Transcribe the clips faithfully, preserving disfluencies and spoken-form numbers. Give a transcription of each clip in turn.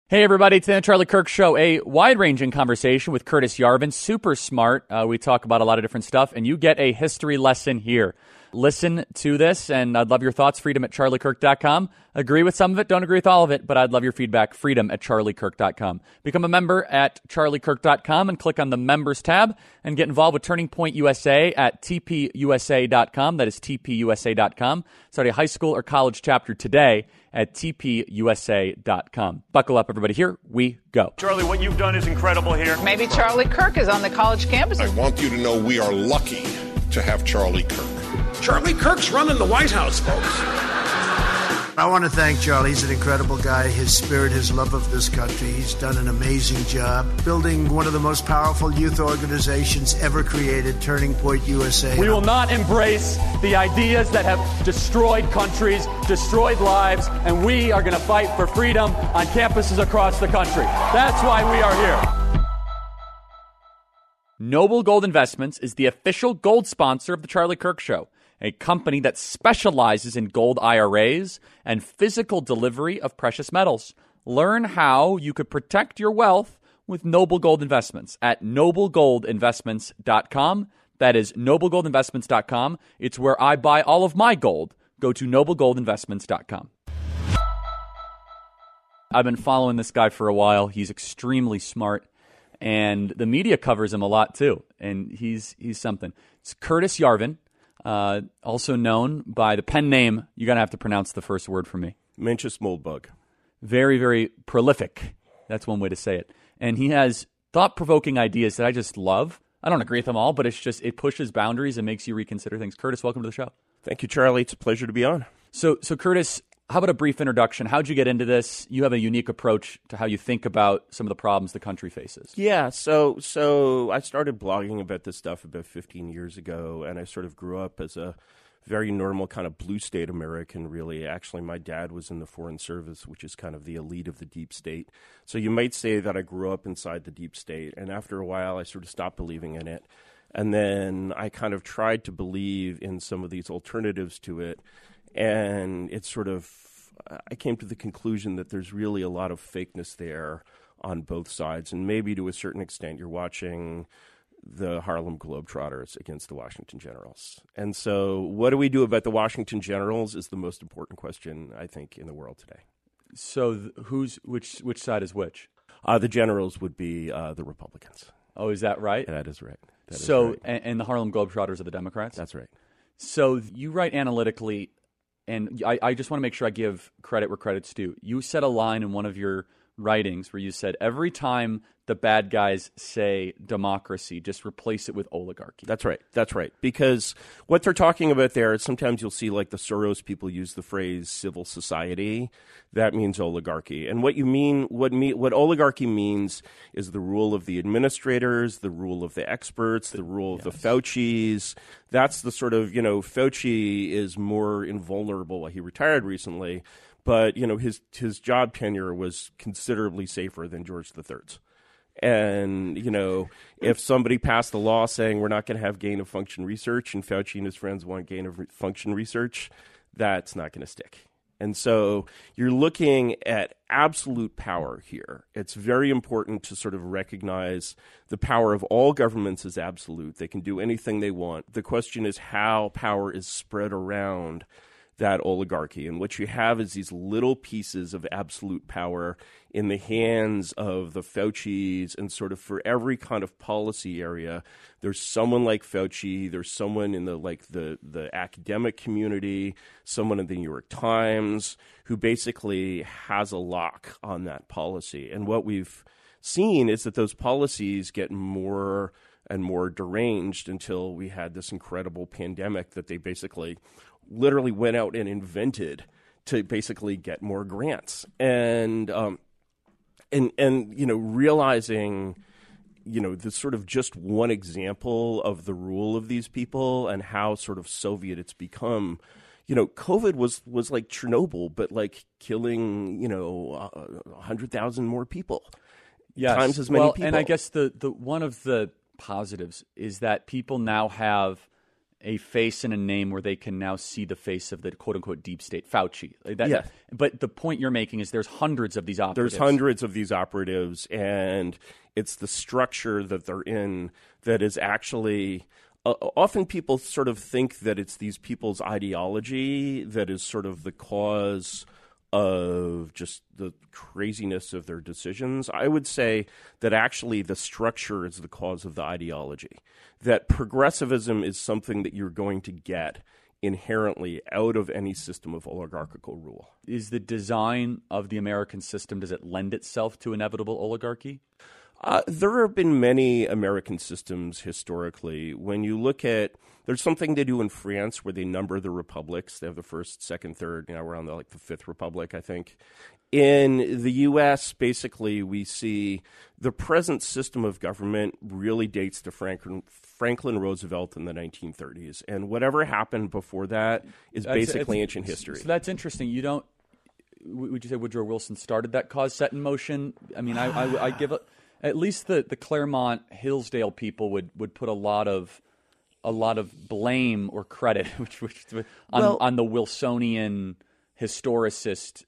Hey, everybody, it's the Charlie Kirk Show, a wide-ranging conversation with Curtis Yarvin, super smart. Uh, we talk about a lot of different stuff, and you get a history lesson here. Listen to this, and I'd love your thoughts, freedom at charlie kirk dot com. Agree with some of it, don't agree with all of it, but I'd love your feedback, freedom at charlie kirk dot com. Become a member at charlie kirk dot com and click on the Members tab, and get involved with Turning Point U S A at t p u s a dot com. That is t p u s a dot com. Start a high school or college chapter today at t p u s a dot com. Buckle up, everybody. Here we go. Charlie, what you've done is incredible here. Maybe Charlie Kirk is on the college campus. I want you to know we are lucky to have Charlie Kirk. Charlie Kirk's running the White House, folks. I want to thank Charlie. He's an incredible guy. His spirit, his love of this country. He's done an amazing job building one of the most powerful youth organizations ever created, Turning Point U S A. We will not embrace the ideas that have destroyed countries, destroyed lives, and we are going to fight for freedom on campuses across the country. That's why we are here. Noble Gold Investments is the official gold sponsor of The Charlie Kirk Show, a company that specializes in gold I R As and physical delivery of precious metals. Learn how you could protect your wealth with Noble Gold Investments at noble gold investments dot com. That is noble gold investments dot com. It's where I buy all of my gold. Go to noble gold investments dot com. I've been following this guy for a while. He's extremely smart, and the media covers him a lot too, and he's he's something. It's Curtis Yarvin. Uh, also known by the pen name, you're going to have to pronounce the first word for me. Mencius Moldbug. Very, very prolific. That's one way to say it. And he has thought-provoking ideas that I just love. I don't agree with them all, but it's just, it pushes boundaries and makes you reconsider things. Curtis, welcome to the show. Thank you, Charlie. It's a pleasure to be on. So, so Curtis, how about a brief introduction? How'd you get into this? You have a unique approach to how you think about some of the problems the country faces. Yeah, so so I started blogging about this stuff about fifteen years ago, and I sort of grew up as a very normal kind of blue state American, really. Actually, my dad was in the Foreign Service, which is kind of the elite of the deep state. So you might say that I grew up inside the deep state, and after a while, I sort of stopped believing in it. And then I kind of tried to believe in some of these alternatives to it. And it's sort of, I came to the conclusion that there's really a lot of fakeness there on both sides. And maybe to a certain extent, you're watching the Harlem Globetrotters against the Washington Generals. And so what do we do about the Washington Generals is the most important question, I think, in the world today. So th- who's which which side is which? Uh, the Generals would be uh, the Republicans. Oh, is that right? That is right. That so, is right. And, and the Harlem Globetrotters are the Democrats? That's right. So you write analytically. And I, I just want to make sure I give credit where credit's due. You said a line in one of your writings where you said, every time the bad guys say democracy, just replace it with oligarchy. That's right. That's right. Because what they're talking about there is sometimes you'll see like the Soros people use the phrase civil society. That means oligarchy. And what you mean, what me, what oligarchy means is the rule of the administrators, the rule of the experts, the rule of yes. the Faucis. That's the sort of, you know, Fauci is more invulnerable. He retired recently, but, you know, his his job tenure was considerably safer than George the Third's. And, you know, if somebody passed a law saying we're not going to have gain-of-function research and Fauci and his friends want gain-of-function research, that's not going to stick. And so you're looking at absolute power here. It's very important to sort of recognize the power of all governments is absolute. They can do anything they want. The question is how power is spread around that oligarchy. And what you have is these little pieces of absolute power in the hands of the Faucis, and sort of for every kind of policy area, there's someone like Fauci, there's someone in the like the, the academic community, someone in the New York Times who basically has a lock on that policy. And what we've seen is that those policies get more and more deranged until we had this incredible pandemic that they basically literally went out and invented to basically get more grants. And, um, and, and, you know, realizing, you know, the sort of just one example of the rule of these people and how sort of Soviet it's become. You know, COVID was, was like Chernobyl, but like killing, you know, a hundred thousand more people. Yes. Times as many well, people. And I guess the, the, one of the positives is that people now have a face and a name where they can now see the face of the quote-unquote deep state, Fauci. Like that, Yeah. But the point you're making is there's hundreds of these operatives. There's hundreds of these operatives, and it's the structure that they're in that is actually uh, often people sort of think that it's these people's ideology that is sort of the cause of just the craziness of their decisions. I would say that actually the structure is the cause of the ideology, that progressivism is something that you're going to get inherently out of any system of oligarchical rule. Is the design of the American system, does it lend itself to inevitable oligarchy? Uh, there have been many American systems historically. When you look at, there's something they do in France where they number the republics. They have the first, second, third. You know, we're on the, like the fifth republic, I think. In the U S, basically, we see the present system of government really dates to Franklin, Franklin Roosevelt in the nineteen thirties. And whatever happened before that is That's- basically it's- ancient history. So that's interesting. You don't, would you say Woodrow Wilson started that cause set in motion? I mean, I, I, I give a, at least the, the Claremont Hillsdale people would, would put a lot of a lot of blame or credit which, which, on, Well- on the Wilsonian historicist.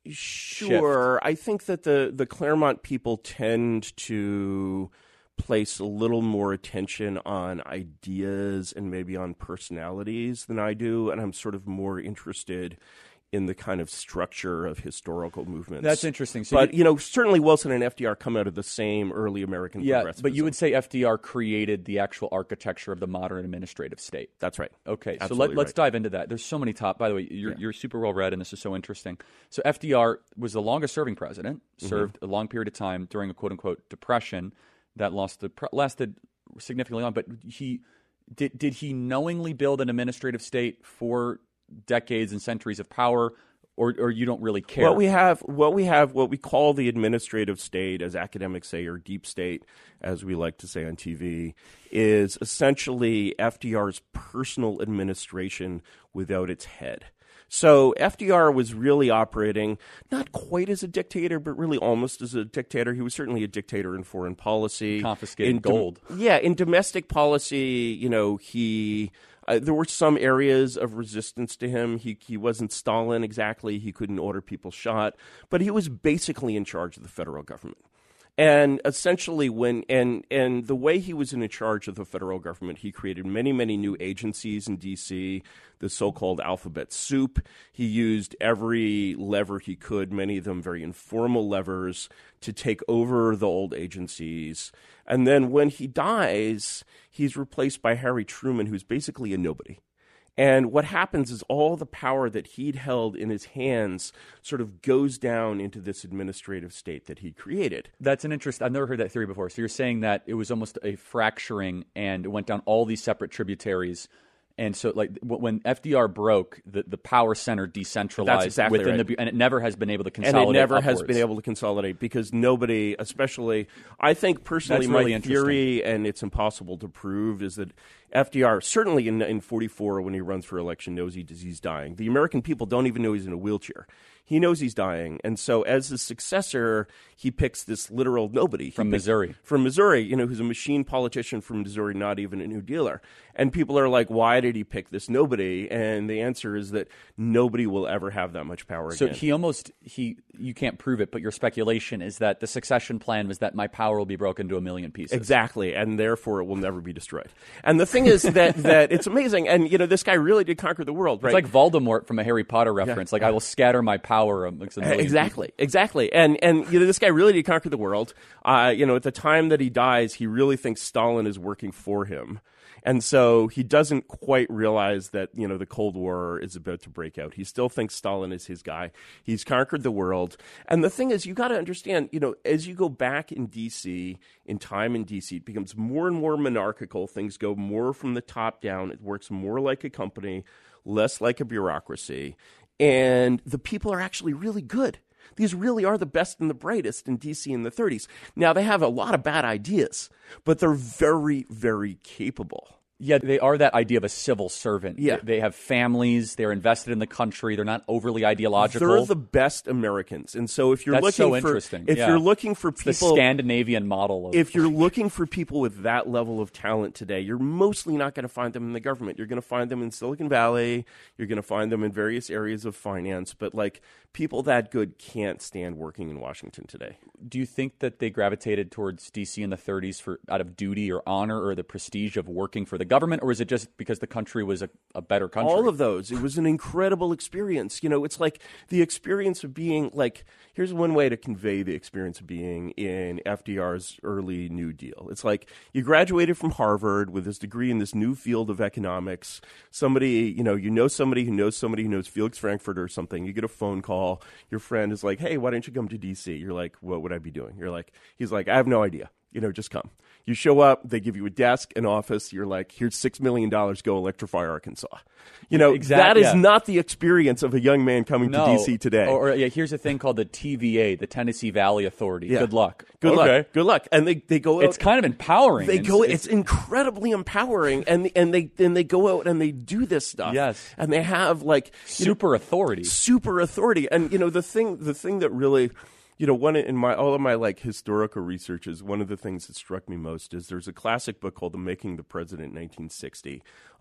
Sure. I think that the, the Claremont people tend to place a little more attention on ideas and maybe on personalities than I do, and I'm sort of more interested in the kind of structure of historical movements. That's interesting. So but, you, you know, certainly Wilson and F D R come out of the same early American yeah, progressivism. but you would say F D R created the actual architecture of the modern administrative state. That's right. Okay, so Absolutely let, let's right. dive into that. There's so many top. By the way, you're, Yeah. you're super well read, and this is so interesting. So F D R was the longest serving president, Mm-hmm. served a long period of time during a quote unquote depression that lost the, lasted significantly long. But he did did he knowingly build an administrative state for decades and centuries of power, or or you don't really care? What we have, what we have, what we call the administrative state, as academics say, or deep state, as we like to say on T V, is essentially F D R's personal administration without its head. So F D R was really operating not quite as a dictator, but really almost as a dictator. He was certainly a dictator in foreign policy. Confiscated in dom- gold. Yeah, in domestic policy, you know, he uh, there were some areas of resistance to him. He he wasn't Stalin exactly. He couldn't order people shot, but he was basically in charge of the federal government. And essentially, when and and the way he was in charge of the federal government, he created many, many new agencies in D C, the so-called alphabet soup. He used every lever he could, many of them very informal levers, to take over the old agencies. And then when he dies, he's replaced by Harry Truman, who's basically a nobody. And what happens is all the power that he'd held in his hands sort of goes down into this administrative state that he created. That's an interest. I've never heard that theory before. So you're saying that it was almost a fracturing, and it went down all these separate tributaries. And so, like w- when F D R broke, the, the power center decentralized That's exactly within right. the, and it never has been able to And consolidate. it never upwards. has been able to consolidate because nobody, especially, I think personally, That's really my interesting. theory, and it's impossible to prove, is that F D R, certainly in in forty-four when he runs for election, knows he, he's dying. The American people don't even know he's in a wheelchair. He knows he's dying. And so as his successor, he picks this literal nobody. He From picks- Missouri. From Missouri, you know, who's a machine politician from Missouri, not even a New Dealer. And people are like, why did he pick this nobody? And the answer is that nobody will ever have that much power So again. he almost he you can't prove it, but your speculation is that the succession plan was that my power will be broken to a million pieces. Exactly, and therefore it will never be destroyed. And the thing is that that it's amazing, and you know this guy really did conquer the world, right? It's like Voldemort from a Harry Potter reference. Like I will scatter my power amongst a million Exactly, people. exactly, and and you know this guy really did conquer the world. Uh, you know, at the time that he dies, he really thinks Stalin is working for him, and so he doesn't quite realize that you know the Cold War is about to break out. He still thinks Stalin is his guy. He's conquered the world, and the thing is, you got to understand, you know, as you go back in D C, in time in D C, it becomes more and more monarchical. Things go more from the top down. It works more like a company, less like a bureaucracy. And the people are actually really good. These really are the best and the brightest in D C in the thirties. Now, they have a lot of bad ideas, but they're very, very capable. Yeah, they are that idea of a civil servant. Yeah. They have families. They're invested in the country. They're not overly ideological. They're the best Americans. And so if you're That's looking so for interesting. if Yeah. you're looking for It's people the Scandinavian model of if you're looking for people with that level of talent today, you're mostly not going to find them in the government. You're going to find them in Silicon Valley. You're going to find them in various areas of finance. But like people that good can't stand working in Washington today. Do you think that they gravitated towards D C in the thirties for out of duty or honor or the prestige of working for the government, or is it just because the country was a, a better country? All of those. It was an incredible experience. You know, it's like the experience of being like, here's one way to convey the experience of being in F D R's early New Deal. It's like you graduated from Harvard with this degree in this new field of economics. Somebody, you know, you know somebody who knows somebody who knows Felix Frankfurter or something. You get a phone call. Your friend is like, hey, why don't you come to D C? You're like, what would I be doing? You're like, he's like, I have no idea. You know, just come. You show up, they give you a desk, an office. You're like, here's six million dollars, go electrify Arkansas. You know, Exact- that is yeah. not the experience of a young man coming no. to D C today. Or, or yeah, here's a thing called the T V A, the Tennessee Valley Authority. Yeah. Good luck. Good Okay. luck. Good luck. And they, they go out. It's kind of empowering. They It's- go. it's- It's incredibly empowering, and and they and they go out and they do this stuff. Yes. and they have like you know, super authority. super authority. And you know the thing, the thing that really, you know, one in my all of my like historical research is one of the things that struck me most is there's a classic book called The Making of the President, nineteen sixty,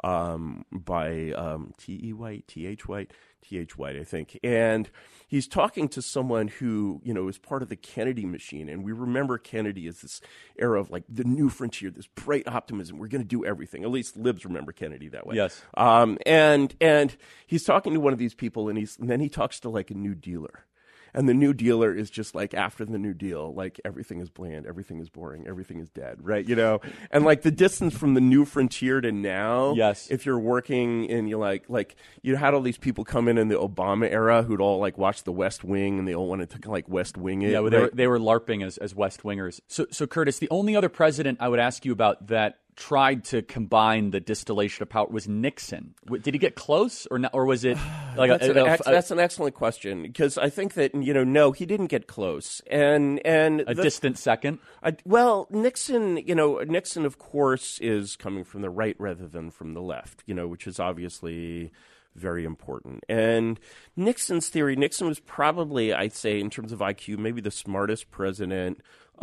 um, by um, T E White, T H White, T H White, I think, and he's talking to someone who, you know, is part of the Kennedy machine. And we remember Kennedy as this era of like the new frontier, this bright optimism. We're going to do everything. At least libs remember Kennedy that way. Yes. Um, and, and he's talking to one of these people and he's, and then he talks to like a new dealer. And the new dealer is just like after the new deal, like everything is bland, everything is boring, everything is dead, right? You know, and like the distance from the new frontier to now. Yes. If you're working and you like, like you had all these people come in in the Obama era who'd all like watch The West Wing and they all wanted to like West Wing it. Yeah, well, they, right? were, they were LARPing as, as West Wingers. So, so, Curtis, the only other president I would ask you about that tried to combine the distillation of power was Nixon. W- Did he get close, or not, or was it like that's, a, an a- ex- a- that's an excellent question because I think that you know no, he didn't get close, and and a the- distant second? I, well, Nixon, you know, Nixon, of course, is coming from the right rather than from the left, you know, which is obviously very important. And Nixon's theory, Nixon was probably, I'd say, in terms of I Q, maybe the smartest president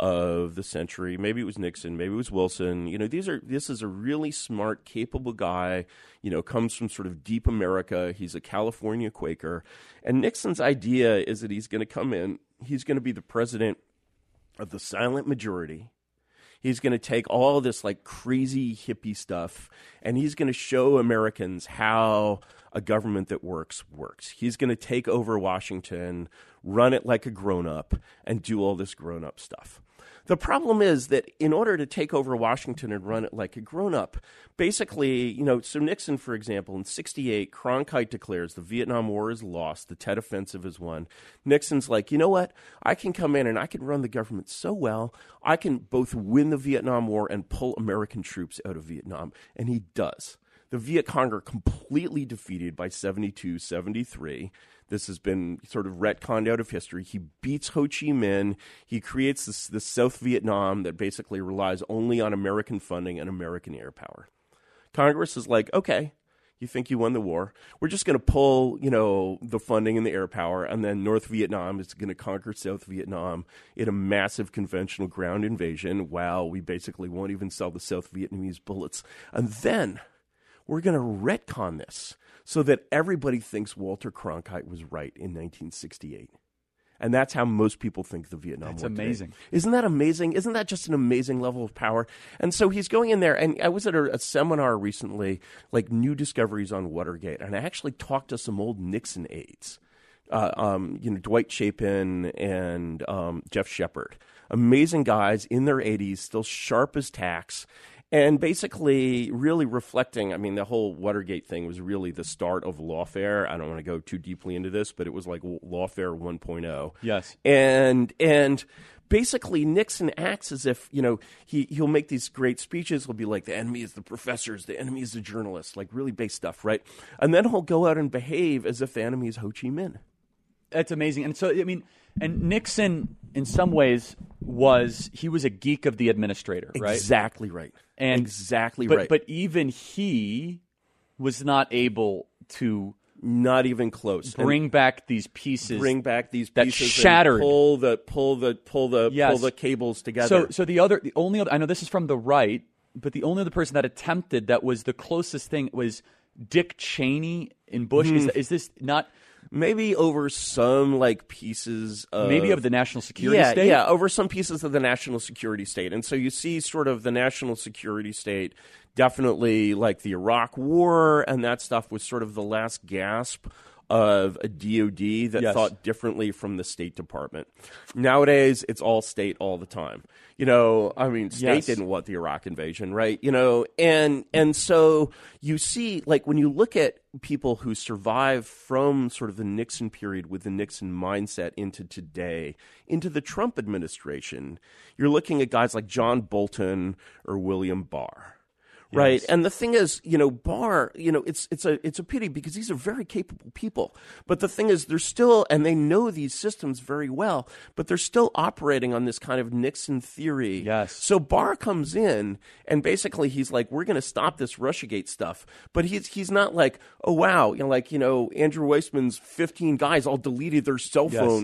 of the century. Maybe it was Nixon, maybe it was Wilson. You know, these are this is a really smart, capable guy, you know, comes from sort of deep America. He's a California Quaker. And Nixon's idea is that he's going to come in, he's going to be the president of the silent majority. He's going to take all this like crazy hippie stuff and he's going to show Americans how a government that works works. He's going to take over Washington, run it like a grown-up, and do all this grown-up stuff. The problem is that in order to take over Washington and run it like a grown-up, basically, you know, so Nixon, for example, in sixty-eight, Cronkite declares the Vietnam War is lost, the Tet Offensive is won. Nixon's like, you know what? I can come in and I can run the government so well, I can both win the Vietnam War and pull American troops out of Vietnam. And he does. The Viet Cong are completely defeated by seventy-two seventy-three. This has been sort of retconned out of history. He beats Ho Chi Minh. He creates this, this South Vietnam that basically relies only on American funding and American air power. Congress is like, okay, you think you won the war. We're just going to pull, you know, the funding and the air power, and then North Vietnam is going to conquer South Vietnam in a massive conventional ground invasion. Wow, we basically won't even sell the South Vietnamese bullets. And then we're going to retcon this so that everybody thinks Walter Cronkite was right in nineteen sixty-eight. And that's how most people think the Vietnam That's War today. amazing. Isn't that amazing? Isn't that just an amazing level of power? And so he's going in there, and I was at a, a seminar recently, like new discoveries on Watergate, and I actually talked to some old Nixon aides, uh, um, you know, Dwight Chapin and um, Jeff Shepard. Amazing guys in their eighties, still sharp as tacks. And basically really reflecting, I mean, the whole Watergate thing was really the start of lawfare. I don't want to go too deeply into this, but it was like lawfare one point oh. Yes. And and basically Nixon acts as if, you know, he, he'll make these great speeches. He'll be like, the enemy is the professors, the enemy is the journalists, like really base stuff, right? And then he'll go out and behave as if the enemy is Ho Chi Minh. That's amazing. And so, I mean, and Nixon, in some ways, was he was a geek of the administrator, right? Exactly right. And exactly but, right. But even he was not able to not even close bring and back these pieces. Bring back these that pieces shattered. And pull the pull the pull the yes. pull the cables together. So so the other the only other I know this is from the right, but the only other person that attempted that was the closest thing was Dick Cheney in Bush. Mm. Is, is this not? Maybe over some like pieces of maybe of the national security yeah, state? Yeah, over some pieces of the national security state. And so you see sort of the national security state, definitely like the Iraq War and that stuff was sort of the last gasp of a D O D that yes. thought differently from the State Department. Nowadays, it's all state all the time. You know, I mean, state yes. didn't want the Iraq invasion, right? You know, and and so you see, like, when you look at people who survive from sort of the Nixon period with the Nixon mindset into today, into the Trump administration, you're looking at guys like John Bolton or William Barr. Right. Yes. And the thing is, you know, Barr, you know, it's it's a it's a pity because these are very capable people. But the thing is, they're still, and they know these systems very well, but they're still operating on this kind of Nixon theory. Yes. So Barr comes in and basically he's like, we're going to stop this Russiagate stuff. But he's he's not like, oh, wow, you know, like, you know, Andrew Weissman's fifteen guys all deleted their cell phone. Yes.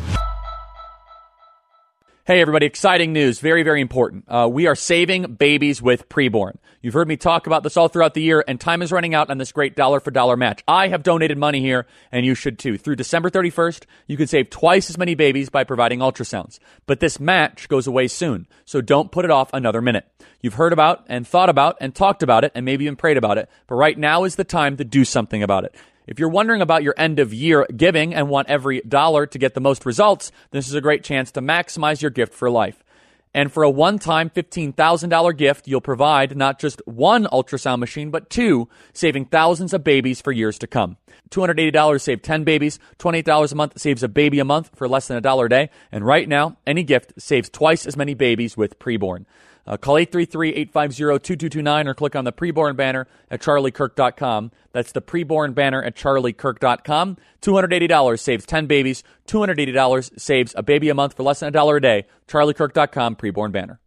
Hey, everybody, exciting news. Very, very important. Uh, we are saving babies with Preborn. You've heard me talk about this all throughout the year, and time is running out on this great dollar-for-dollar match. I have donated money here, and you should too. Through December thirty-first, you can save twice as many babies by providing ultrasounds. But this match goes away soon, so don't put it off another minute. You've heard about and thought about and talked about it and maybe even prayed about it, but right now is the time to do something about it. If you're wondering about your end-of-year giving and want every dollar to get the most results, this is a great chance to maximize your gift for life. And for a one-time fifteen thousand dollars gift, you'll provide not just one ultrasound machine, but two, saving thousands of babies for years to come. two hundred eighty dollars saves ten babies, twenty-eight dollars a month saves a baby a month for less than a dollar a day. And right now, any gift saves twice as many babies with Preborn. Uh, call eight three three, eight five zero, two two two nine or click on the Preborn banner at charlie kirk dot com. That's the Preborn banner at charlie kirk dot com. two hundred eighty dollars saves ten babies. two hundred eighty dollars saves a baby a month for less than a dollar a day. charlie kirk dot com, Preborn banner.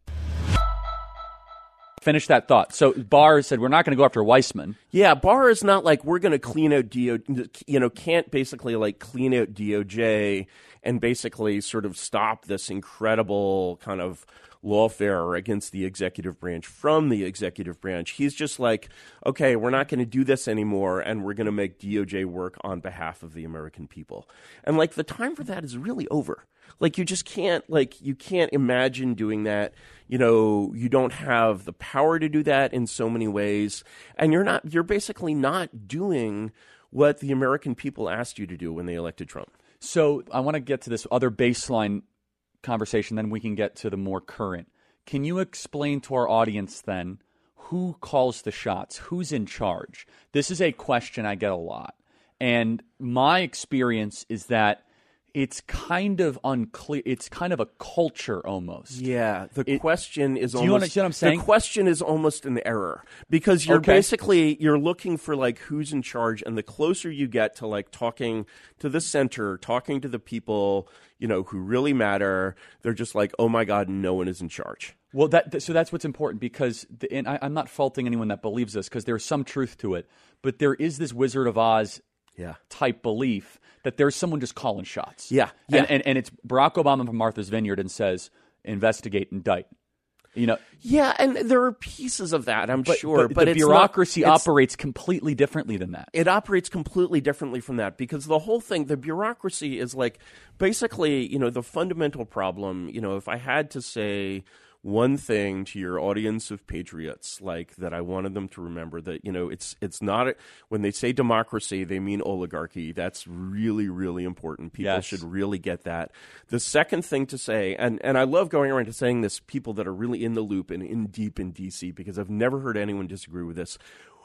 Finish that thought. So Barr said we're not going to go after Weissman. Yeah, Barr is not like we're going to clean out D O, you know, can't basically like clean out D O J and basically sort of stop this incredible kind of lawfare against the executive branch from the executive branch. He's just like, okay, we're not going to do this anymore, and we're going to make D O J work on behalf of the American people. And like the time for that is really over. Like you just can't, like you can't imagine doing that. You know, you don't have the power to do that in so many ways, and you're not, you're basically not doing what the American people asked you to do when they elected Trump. So I want to get to this other baseline conversation, then we can get to the more current. Can you explain to our audience then who calls the shots? Who's in charge? This is a question I get a lot. And my experience is that it's kind of unclear. It's kind of a culture almost. Yeah, the it, question is do almost. You understand what I'm saying? The question is almost an error because you're okay. basically you're looking for like who's in charge, and the closer you get to like talking to the center, talking to the people, you know, who really matter, they're just like, oh my God, no one is in charge. Well, that so that's what's important because, the, and I, I'm not faulting anyone that believes this because there's some truth to it, but there is this Wizard of Oz yeah. type belief that there's someone just calling shots. Yeah, yeah. And, and, and it's Barack Obama from Martha's Vineyard and says, investigate, indict. You know, yeah, and there are pieces of that, I'm but, sure. But, but the it's bureaucracy not, it's, operates completely differently than that. It operates completely differently from that because the whole thing, the bureaucracy is like basically, you know, the fundamental problem, you know, if I had to say one thing to your audience of patriots, like that I wanted them to remember that, you know, it's it's not, a, when they say democracy, they mean oligarchy. That's really, really important. People yes. should really get that. The second thing to say, and, and I love going around to saying this, people that are really in the loop and in deep in D C, because I've never heard anyone disagree with this.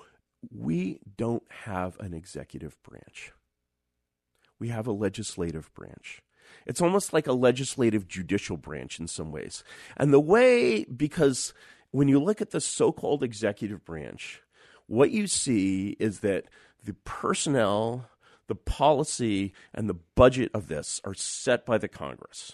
We don't have an executive branch. We have a legislative branch. It's almost like a legislative judicial branch in some ways. And the way, because when you look at the so-called executive branch, what you see is that the personnel, the policy, and the budget of this are set by the Congress,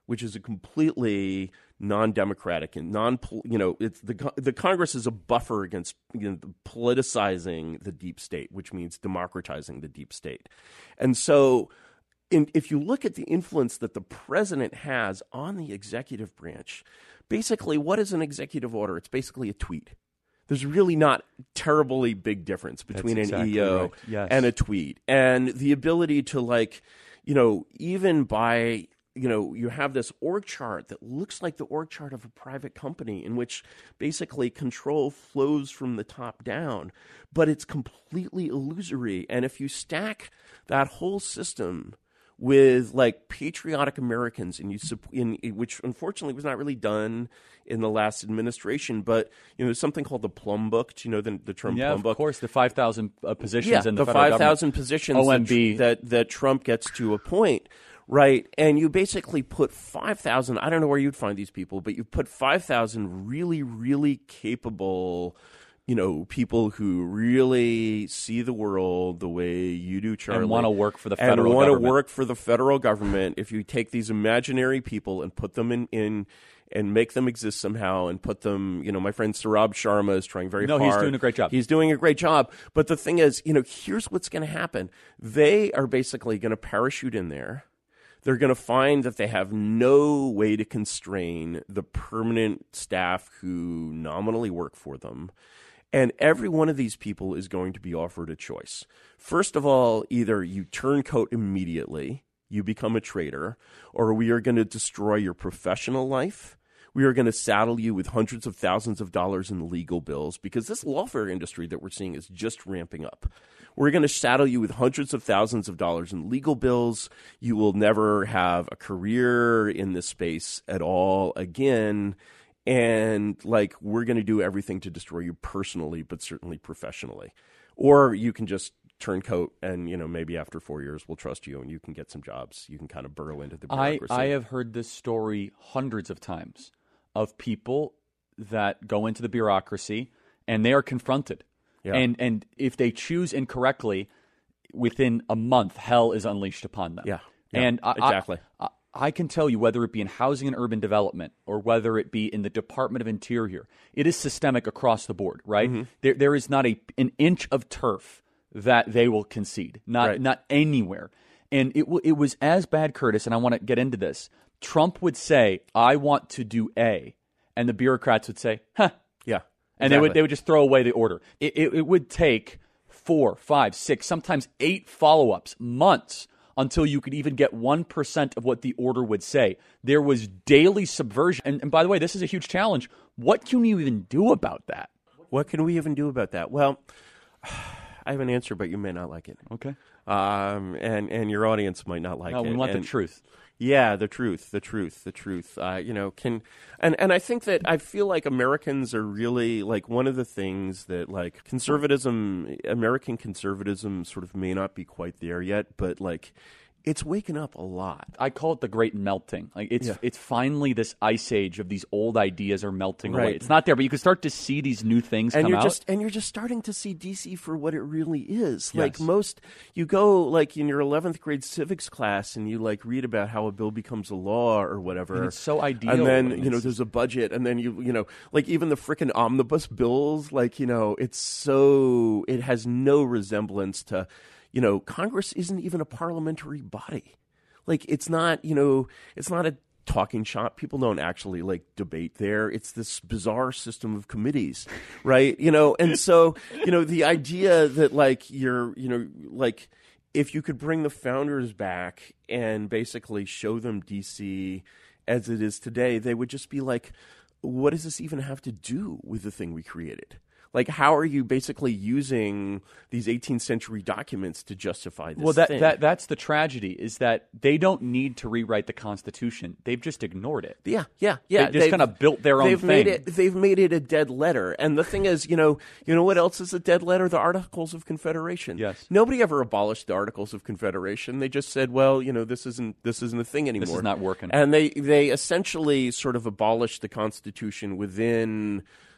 which is a completely non-democratic and non, you know, it's the the Congress is a buffer against, you know, politicizing the deep state, which means democratizing the deep state. And so in, if you look at the influence that the president has on the executive branch, basically what is an executive order? It's basically a tweet. There's really not terribly big difference between That's an exactly E O right. Yes. and a tweet. And the ability to, like, you know, even by, you know, you have this org chart that looks like the org chart of a private company in which basically control flows from the top down, but it's completely illusory. And if you stack that whole system with like patriotic Americans, and you in, in which unfortunately was not really done in the last administration, but you know, there's something called the Plum Book. Do you know the, the term Yeah, Plum of Book? course, the five thousand uh, positions Yeah, in the, the federal five thousand government. positions O M B. that, that that Trump gets to appoint, right? And you basically put five thousand. I don't know where you'd find these people, but you put five thousand really, really capable, you know, people who really see the world the way you do, Charlie, And wanna work for the and federal want to government. work for the federal government. If you take these imaginary people and put them in, in and make them exist somehow, and put them, you know, my friend Sarab Sharma is trying very No, hard. he's doing a great job. He's doing a great job. But the thing is, you know, here's what's going to happen. They are basically going to parachute in there. They're going to find that they have no way to constrain the permanent staff who nominally work for them. And every one of these people is going to be offered a choice. First of all, either you turncoat immediately, you become a traitor, or we are going to destroy your professional life. We are going to saddle you with hundreds of thousands of dollars in legal bills, because this lawfare industry that we're seeing is just ramping up. We're going to saddle you with hundreds of thousands of dollars in legal bills. You will never have a career in this space at all again. And like, we're going to do everything to destroy you personally, but certainly professionally. Or you can just turncoat, and you know, maybe after four years we'll trust you and you can get some jobs. You can kind of burrow into the I, bureaucracy. I have heard this story hundreds of times of people that go into the bureaucracy and they are confronted. Yeah. And and if they choose incorrectly, within a month, hell is unleashed upon them. Yeah, yeah, and I, exactly. I, I, I can tell you, whether it be in housing and urban development or whether it be in the Department of Interior, it is systemic across the board, right? Mm-hmm. There, there is not a an inch of turf that they will concede, not Right. not anywhere. And it w- it was as bad, Curtis, and I want to get into this. Trump would say, "I want to do A," and the bureaucrats would say, "Huh." Yeah. And they would exactly. they would just throw away the order. It, it, it would take four, five, six, sometimes eight follow-ups, months, until you could even get one percent of what the order would say. There was daily subversion. And, and by the way, this is a huge challenge. What can you even do about that? What can we even do about that? Well, I have an answer, but you may not like it. Okay. Um, and, and your audience might not like No, it. we want And- the truth. Yeah, the truth, the truth, the truth. Uh, you know, can and and I think that I feel like Americans are really like one of the things that like conservatism, American conservatism, sort of may not be quite there yet, but like it's waking up a lot. I call it the great melting. Like it's Yeah. it's finally this ice age of these old ideas are melting away. Right. It's not there, but you can start to see these new things And come you're out. just and you're just starting to see D C for what it really is. Like Yes. most, you go like in your eleventh grade civics class and you like read about how a bill becomes a law or whatever. And it's so ideal. And then and you know it's- there's a budget, and then you you know like even the frickin' omnibus bills, like you know it's so it has no resemblance to, you know, Congress isn't even a parliamentary body. Like it's not, you know, it's not a talking shop. People don't actually like debate there. It's this bizarre system of committees, right? You know, and so, you know, the idea that like you're, you know, like if you could bring the founders back and basically show them D C as it is today, they would just be like, what does this even have to do with the thing we created? Like, how are you basically using these eighteenth century documents to justify this Well, that, thing? that that's the tragedy, is that they don't need to rewrite the Constitution. They've just ignored it. Yeah, yeah, yeah. They just They've- kind of built their own they've thing. Made it, they've made it a dead letter. And the thing is, you know, you know what else is a dead letter? The Articles of Confederation. Yes. Nobody ever abolished the Articles of Confederation. They just said, well, you know, this isn't this isn't a thing anymore. This is not working. And they they essentially sort of abolished the Constitution within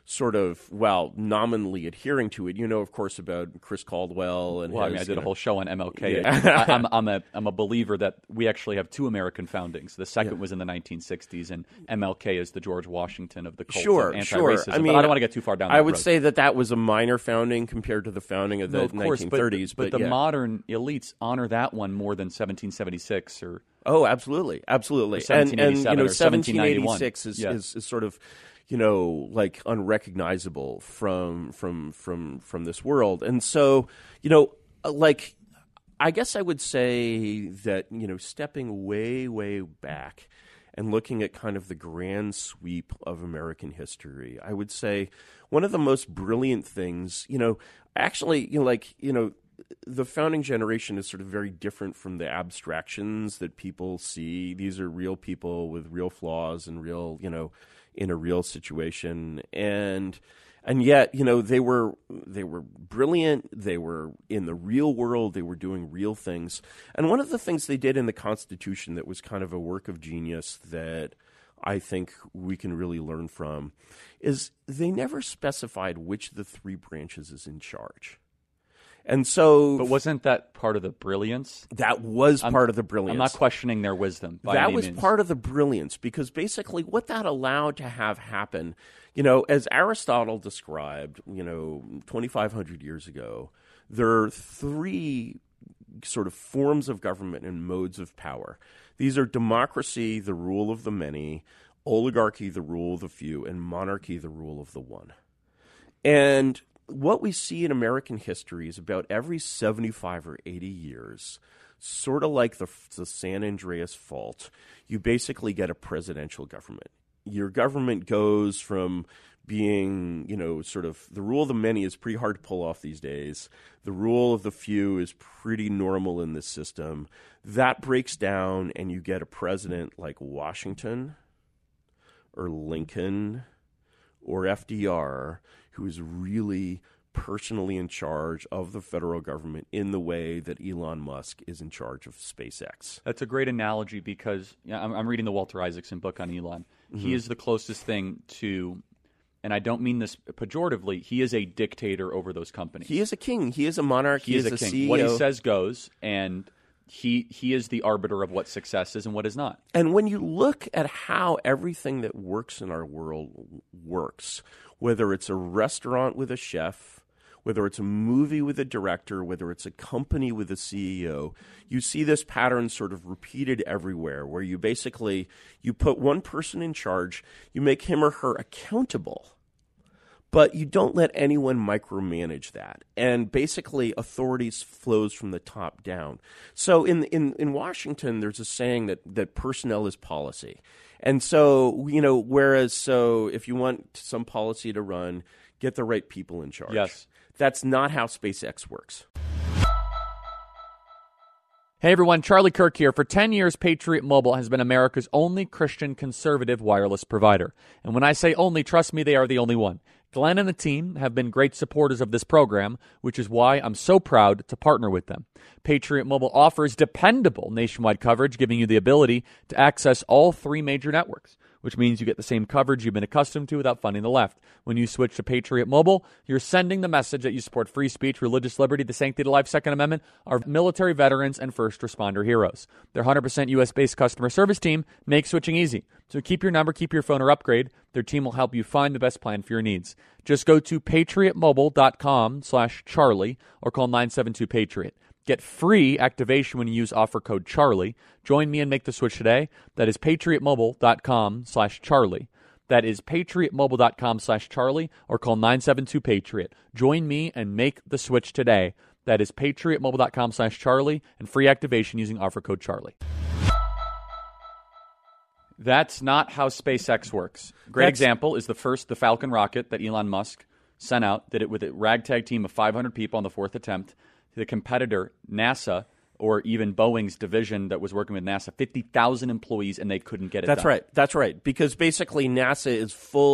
sort of, well, nominally adhering to it. You know, of course, about Chris Caldwell. And well, his, I mean, I did you a know, whole show on M L K. Yeah. I, I'm, I'm, a, I'm a believer that we actually have two American foundings. The second Yeah. was in the nineteen sixties, and M L K is the George Washington of the cult Sure, of sure. anti-racism. I mean, but I don't want to get too far down that I would road. say that that was a minor founding compared to the founding of the no, of course, nineteen thirties. But, but, but the yeah. modern elites honor that one more than seventeen seventy-six or Oh, absolutely, absolutely. Or And, and you know, or seventeen seventeen ninety-one. eighty-six is, Yeah. is, is sort of, you know, like unrecognizable from from from from this world. And so, you know, like I guess I would say that, you know, stepping way, way back and looking at kind of the grand sweep of American history, I would say one of the most brilliant things, you know, actually, you know, like, you know, the founding generation is sort of very different from the abstractions that people see. These are real people with real flaws and real, you know, in a real situation. And and yet, you know, they were they were brilliant. They were in the real world. They were doing real things. And one of the things they did in the Constitution that was kind of a work of genius that I think we can really learn from is they never specified which of the three branches is in charge. And so, But wasn't that part of the brilliance? That was I'm, part of the brilliance. I'm not questioning their wisdom. By that any was means. part of the brilliance because basically what that allowed to have happen, you know, as Aristotle described, you know, twenty-five hundred years ago, there are three sort of forms of government and modes of power. These are democracy, the rule of the many, oligarchy, the rule of the few, and monarchy, the rule of the one. And what we see in American history is about every seventy-five or eighty years, sort of like the, the San Andreas Fault, you basically get a presidential government. Your government goes from being, you know, sort of the rule of the many is pretty hard to pull off these days. The rule of the few is pretty normal in this system. That breaks down and you get a president like Washington or Lincoln or F D R who is really personally in charge of the federal government in the way that Elon Musk is in charge of SpaceX. That's a great analogy because yeah, I'm, I'm reading the Walter Isaacson book on Elon. Mm-hmm. He is the closest thing to, and I don't mean this pejoratively, he is a dictator over those companies. He is a king. He is a monarch. He, he is, is a a king. C E O. What he says goes, and he he is the arbiter of what success is and what is not. And when you look at how everything that works in our world works, whether it's a restaurant with a chef, whether it's a movie with a director, whether it's a company with a C E O, you see this pattern sort of repeated everywhere where you basically, you put one person in charge, you make him or her accountable, but you don't let anyone micromanage that. And basically authority flows from the top down. So in, in, in Washington, there's a saying that, that personnel is policy. And so, you know, whereas so if you want some policy to run, get the right people in charge. Yes. That's not how SpaceX works. Hey everyone, Charlie Kirk here. For ten years, Patriot Mobile has been America's only Christian conservative wireless provider. And when I say only, trust me, they are the only one. Glenn and the team have been great supporters of this program, which is why I'm so proud to partner with them. Patriot Mobile offers dependable nationwide coverage, giving you the ability to access all three major networks, which means you get the same coverage you've been accustomed to without funding the left. When you switch to Patriot Mobile, you're sending the message that you support free speech, religious liberty, the sanctity of life, Second Amendment, our military veterans, and first responder heroes. Their one hundred percent U S-based customer service team makes switching easy. So keep your number, keep your phone, or upgrade. Their team will help you find the best plan for your needs. Just go to patriotmobile.com slash Charlie or call nine seven two Patriot. Get free activation when you use offer code Charlie. Join me and make the switch today. That is patriotmobile.com slash Charlie. That is patriotmobile.com slash Charlie or call nine seven two Patriot. Join me and make the switch today. That is patriotmobile.com slash Charlie and free activation using offer code Charlie. That's not how SpaceX works. Great That's... example is the first, the Falcon rocket that Elon Musk sent out, did it with a ragtag team of five hundred people on the fourth attempt. The competitor, NASA, or even Boeing's division that was working with NASA, fifty thousand employees, and they couldn't get it That's done. right. That's right. Because basically NASA is full,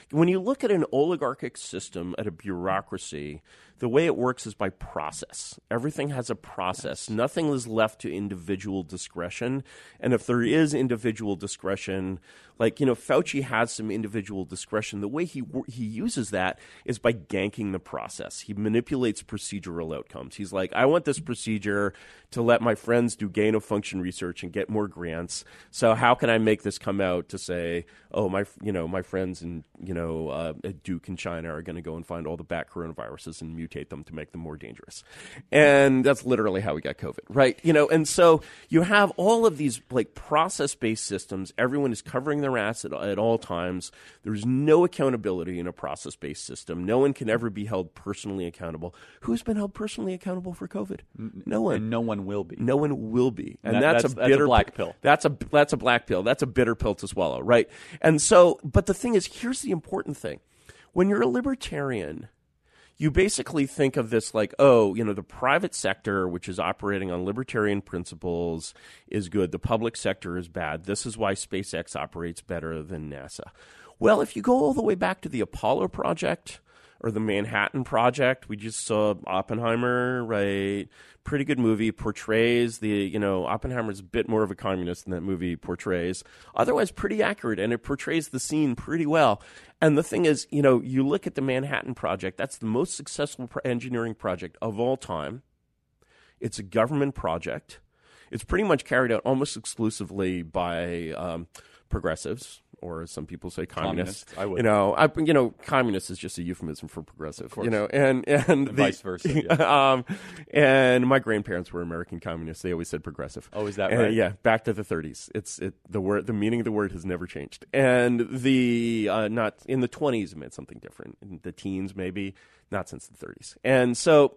When you look at an oligarchic system, at a bureaucracy, the way it works is by process. Everything has a process. Yes. Nothing is left to individual discretion. And if there is individual discretion, like, you know, Fauci has some individual discretion. The way he he uses that is by ganking the process. He manipulates procedural outcomes. He's like, I want this procedure to let my friends do gain-of-function research and get more grants. So how can I make this come out to say, oh, my, you know, my friends in, you know, uh, at Duke in China are going to go and find all the bat coronaviruses and mutate them to make them more dangerous. And that's literally how we got COVID, right? You know, and so you have all of these like process-based systems. Everyone is covering their ass at, at all times. There's no accountability in a process-based system. No one can ever be held personally accountable. Who's been held personally accountable for COVID? No one. And no one will be. No one will be. And that, that's, that's, a bitter that's a black pill. That's a that's a black pill. That's a bitter pill to swallow, right? And so, but the thing is, here's the important thing. When you're a libertarian, you basically think of this like, oh, you know, the private sector, which is operating on libertarian principles, is good. The public sector is bad. This is why SpaceX operates better than NASA. Well, if you go all the way back to the Apollo project or the Manhattan Project, we just saw Oppenheimer, right? Pretty good movie, portrays the, you know, Oppenheimer's a bit more of a communist than that movie portrays. Otherwise, pretty accurate, and it portrays the scene pretty well. And the thing is, you know, you look at the Manhattan Project, that's the most successful engineering project of all time. It's a government project. It's pretty much carried out almost exclusively by um, progressives, or as some people say, communists. Communist, I would. You know, I, you know, communist is just a euphemism for progressive. You know, and and, and the, vice versa. Yeah. um, and my grandparents were American communists. They always said progressive. Oh, is that and, right? Yeah, back to the thirties. It's it the word, the meaning of the word has never changed. And the uh, not in the twenties it meant something different. In the teens, maybe not since the thirties. And so,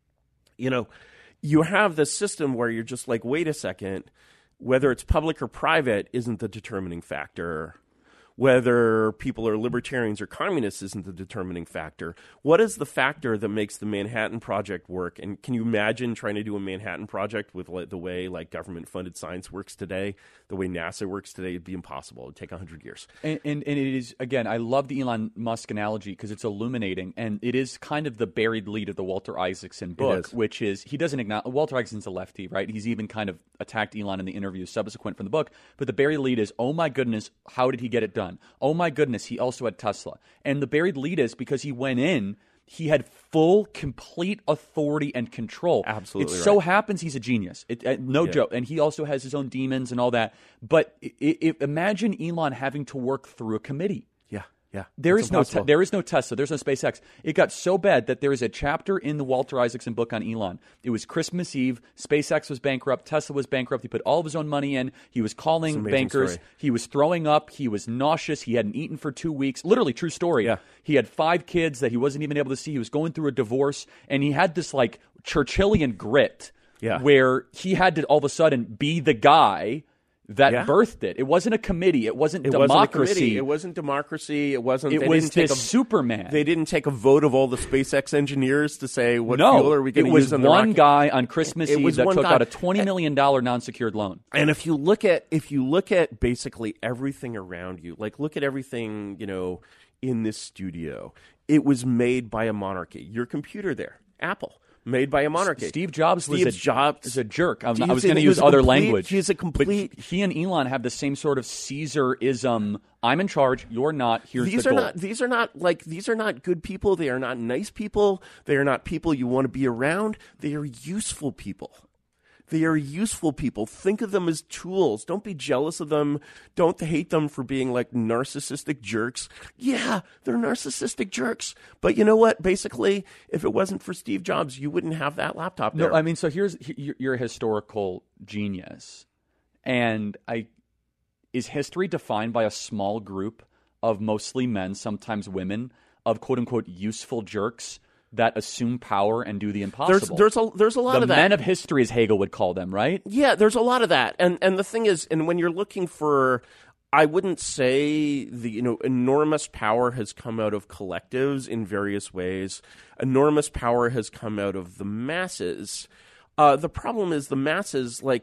you know, you have this system where you're just like, wait a second, whether it's public or private isn't the determining factor. Whether people are libertarians or communists isn't the determining factor. What is the factor that makes the Manhattan Project work? And can you imagine trying to do a Manhattan Project with like, the way like government-funded science works today, the way NASA works today? It'd be impossible. It'd take one hundred years. And, and, and it is, again, I love the Elon Musk analogy because it's illuminating, and it is kind of the buried lead of the Walter Isaacson book, is. which is, he doesn't acknowledge, Walter Isaacson's a lefty, right? He's even kind of attacked Elon in the interview subsequent from the book, but the buried lead is, oh my goodness, how did he get it done? Oh my goodness, he also had Tesla. And the buried lead is because he went in, he had full, complete authority and control. Absolutely It right. so happens he's a genius. It, uh, no Yeah. joke. And he also has his own demons and all that. But it, it, imagine Elon having to work through a committee. Yeah, yeah. There It's is no te- impossible. there is no Tesla. There's no SpaceX. It got so bad that there is a chapter in the Walter Isaacson book on Elon. It was Christmas Eve. SpaceX was bankrupt. Tesla was bankrupt. He put all of his own money in. He was calling amazing bankers. story. He was throwing up. He was nauseous. He hadn't eaten for two weeks. Literally, true story. Yeah. He had five kids that he wasn't even able to see. He was going through a divorce, and he had this like Churchillian grit, Yeah. where he had to all of a sudden be the guy that Yeah. birthed it. It wasn't a committee. It wasn't It democracy. wasn't a committee. It wasn't democracy. It wasn't. It they was didn't take this a, Superman. They didn't take a vote of all the SpaceX engineers to say what no, fuel are we going it to was use on the one rocket. guy on Christmas It Eve was that one took guy. out a twenty million dollars non-secured loan. And if you look at if you look at basically everything around you, like look at everything, you know, in this studio, it was made by a monarchy. Your computer there, Apple, made by a monarchy. Steve Jobs was Steve a, Jobs was a jerk. I was, He's I was a- going to he use was a other complete- language. He's a complete. But he and Elon have the same sort of Caesar-ism. I'm in charge. You're not. Here's These the are goal. not. These are not like. These are not good people. They are not nice people. They are not people you want to be around. They are useful people. They are useful people. Think of them as tools. Don't be jealous of them. Don't hate them for being like narcissistic jerks. Yeah, they're narcissistic jerks. But you know what? Basically, if it wasn't for Steve Jobs, you wouldn't have that laptop there. No, I mean, so here's you're you're a historical genius, and I is history defined by a small group of mostly men, sometimes women, of quote unquote useful jerks that assume power and do the impossible. There's there's a there's a lot the of that. men of history, as Hegel would call them, right? Yeah, there's a lot of that. And and the thing is, and when you're looking for, I wouldn't say the, you know, enormous power has come out of collectives in various ways. Enormous power has come out of the masses. Uh, the problem is the masses, like,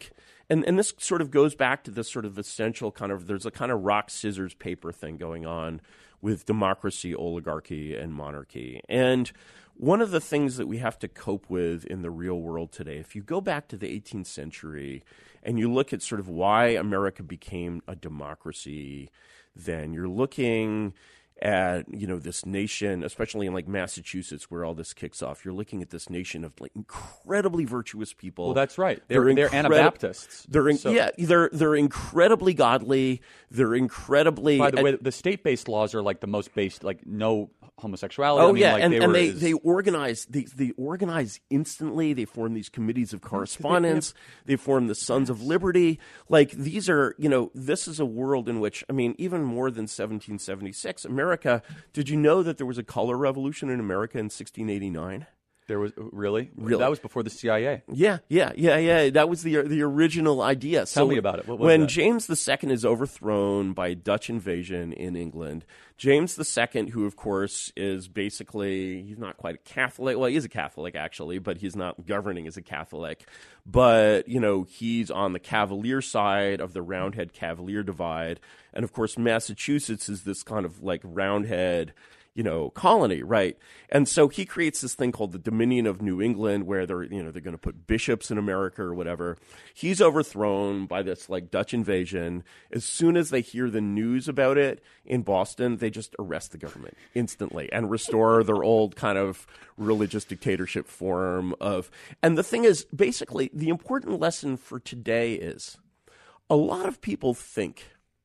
and, and this sort of goes back to this sort of essential kind of, there's a kind of rock, scissors, paper thing going on with democracy, oligarchy, and monarchy. And one of the things that we have to cope with in the real world today, if you go back to the eighteenth century and you look at sort of why America became a democracy, then you're looking at, you know, this nation, especially in like Massachusetts where all this kicks off, you're looking at this nation of like incredibly virtuous people. Well, that's right. They're, they're, they're incredi- Anabaptists. They're in, so, yeah, they're they're incredibly godly. They're incredibly. By the uh, way, the state-based laws are like the most based, like no homosexuality. Oh I mean, yeah, like and, they and were they, as- they organize they they organize instantly. They form these committees of correspondence. They form the Sons of Liberty. Like these are, you know, this is a world in which, I mean, even more than seventeen seventy-six, America. Did you know that there was a color revolution in America in sixteen eighty-nine? There was really, Really? that was before the C I A. Yeah, yeah, yeah, yeah. That was the the original idea. Tell so me about it. What was when that? James the Second is overthrown by Dutch invasion in England, James the Second, who of course is basically, he's not quite a Catholic. Well, he is a Catholic actually, but he's not governing as a Catholic. But you know, he's on the Cavalier side of the Roundhead Cavalier divide, and of course, Massachusetts is this kind of like Roundhead, you know, colony, right? And so he creates this thing called the Dominion of New England, where they're, you know, they're going to put bishops in America or whatever. He's overthrown by this like Dutch invasion. As soon as they hear the news about it in Boston, they just arrest the government instantly and restore their old kind of religious dictatorship form of. And the thing is, basically, the important lesson for today is a lot of people think.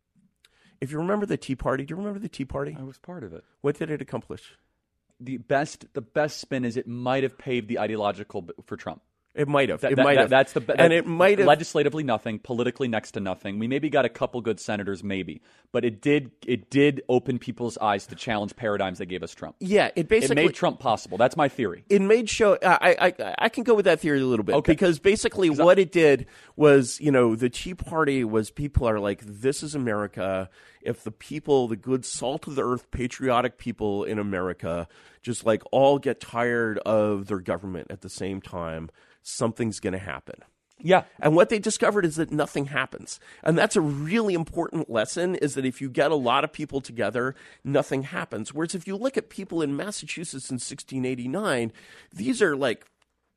If you remember the Tea Party, do you remember the Tea Party? I was part of it. What did it accomplish? The best, the best spin is it might have paved the ideological b- for Trump. It might have. That, it that, might that, have. That's the and it might have. Legislatively nothing, politically next to nothing. We maybe got a couple good senators, maybe, but it did it did open people's eyes to challenge paradigms that gave us Trump. Yeah, it basically it made Trump possible. That's my theory. It made show. I I I can go with that theory a little bit, Okay. because basically what it did was, you know, the Tea Party was, people are like, this is America. If the people, the good salt of the earth, patriotic people in America, just like all get tired of their government at the same time, something's going to happen. Yeah. And what they discovered is that nothing happens. And that's a really important lesson, is that if you get a lot of people together, nothing happens. Whereas if you look at people in Massachusetts in sixteen eighty-nine, these are like,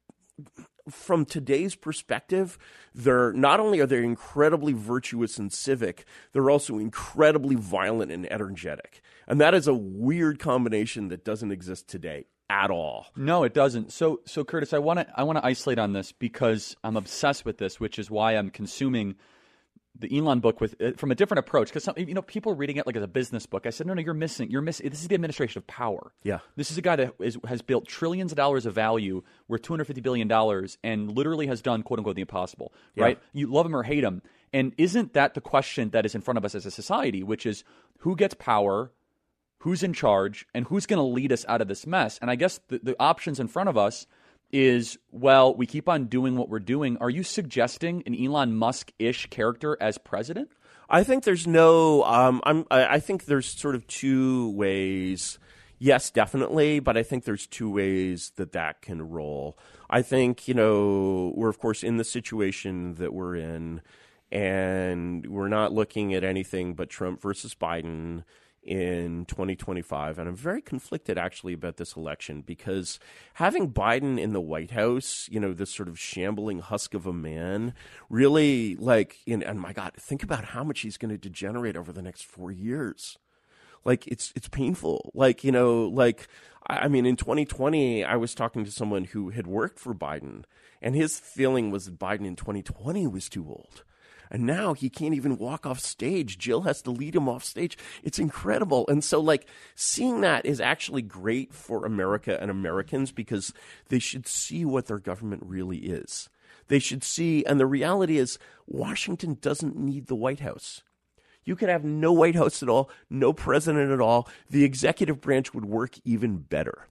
from today's perspective, they're not only are they incredibly virtuous and civic, they're also incredibly violent and energetic. And that is a weird combination that doesn't exist today at all. No, it doesn't. So, so Curtis, I want to I want to isolate on this because I'm obsessed with this, which is why I'm consuming the Elon book with uh, from a different approach. Because you know, people are reading it like as a business book. I said, no, no, you're missing. You're missing. This is the administration of power. Yeah, this is a guy that is, has built trillions of dollars of value, worth two hundred fifty billion dollars, and literally has done quote unquote the impossible. Yeah. Right? You love him or hate him, and isn't that the question that is in front of us as a society? Which is, who gets power? Who's in charge, and who's going to lead us out of this mess? And I guess the, the options in front of us is, well, we keep on doing what we're doing. Are you suggesting an Elon Musk-ish character as president? I think there's no. Um, I'm. I I think there's sort of two ways. Yes, definitely, but I think there's two ways that that can roll. I think, you know, we're of course in the situation that we're in, and we're not looking at anything but Trump versus Biden in twenty twenty-five. And I'm very conflicted actually about this election, because having Biden in the White House, you know, this sort of shambling husk of a man, really like, in, and my God, think about how much he's going to degenerate over the next four years. Like, it's it's painful. Like, you know, like, I mean, in twenty twenty, I was talking to someone who had worked for Biden, and his feeling was that Biden in twenty twenty was too old. And now he can't even walk off stage. Jill has to lead him off stage. It's incredible. And so, like, seeing that is actually great for America and Americans, because they should see what their government really is. They should see, and the reality is, Washington doesn't need the White House. You could have no White House at all, no president at all. The executive branch would work even better.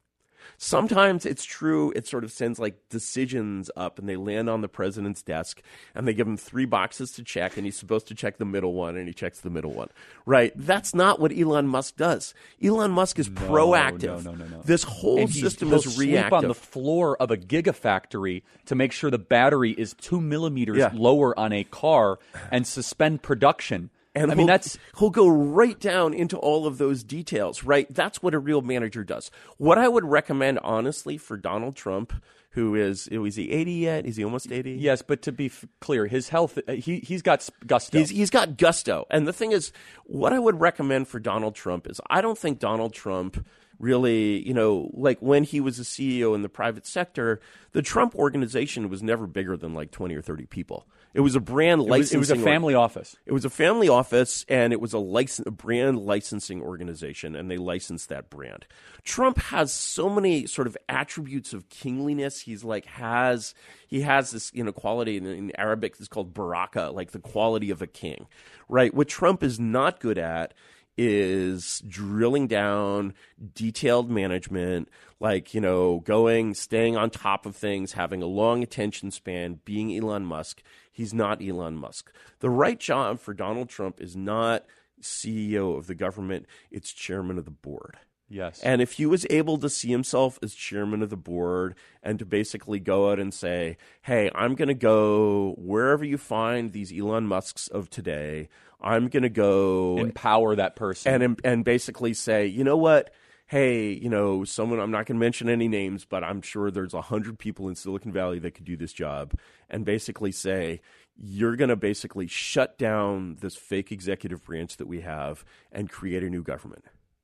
Sometimes it's true. It sort of sends like decisions up and they land on the president's desk and they give him three boxes to check and he's supposed to check the middle one and he checks the middle one, right? That's not what Elon Musk does. Elon Musk is no, proactive. No, no, no, no. This whole and system he'll is reactive. Sleep on the floor of a gigafactory to make sure the battery is two millimeters Yeah. lower on a car and suspend production. And I he'll, mean, that's he'll go right down into all of those details, right? That's what a real manager does. What I would recommend, honestly, for Donald Trump, who is, is he eighty yet? Is he almost eighty? yes, but to be f- clear, his health, uh, he he's got s- gusto. He's, he's got gusto. And the thing is, what I would recommend for Donald Trump is I don't think Donald Trump really, you know, like when he was a C E O in the private sector, the Trump organization was never bigger than like twenty or thirty people. It was a brand it was, licensing. it was a family or- office. It was a family office, and it was a, license, a brand licensing organization, and they licensed that brand. Trump has so many sort of attributes of kingliness. He's like has he has this you know quality in, in Arabic. It's called baraka, like the quality of a king, right? What Trump is not good at is drilling down, detailed management, like, you know, going, staying on top of things, having a long attention span, being Elon Musk. He's not Elon Musk. The right job for Donald Trump is not C E O of the government, it's chairman of the board. Yes. And if he was able to see himself as chairman of the board and to basically go out and say, hey, I'm going to go wherever you find these Elon Musks of today, I'm going to go Empower that person. and and basically say, you know what? Hey, you know, someone, I'm not going to mention any names, but I'm sure there's one hundred people in Silicon Valley that could do this job. And basically say, you're going to basically shut down this fake executive branch that we have and create a new government.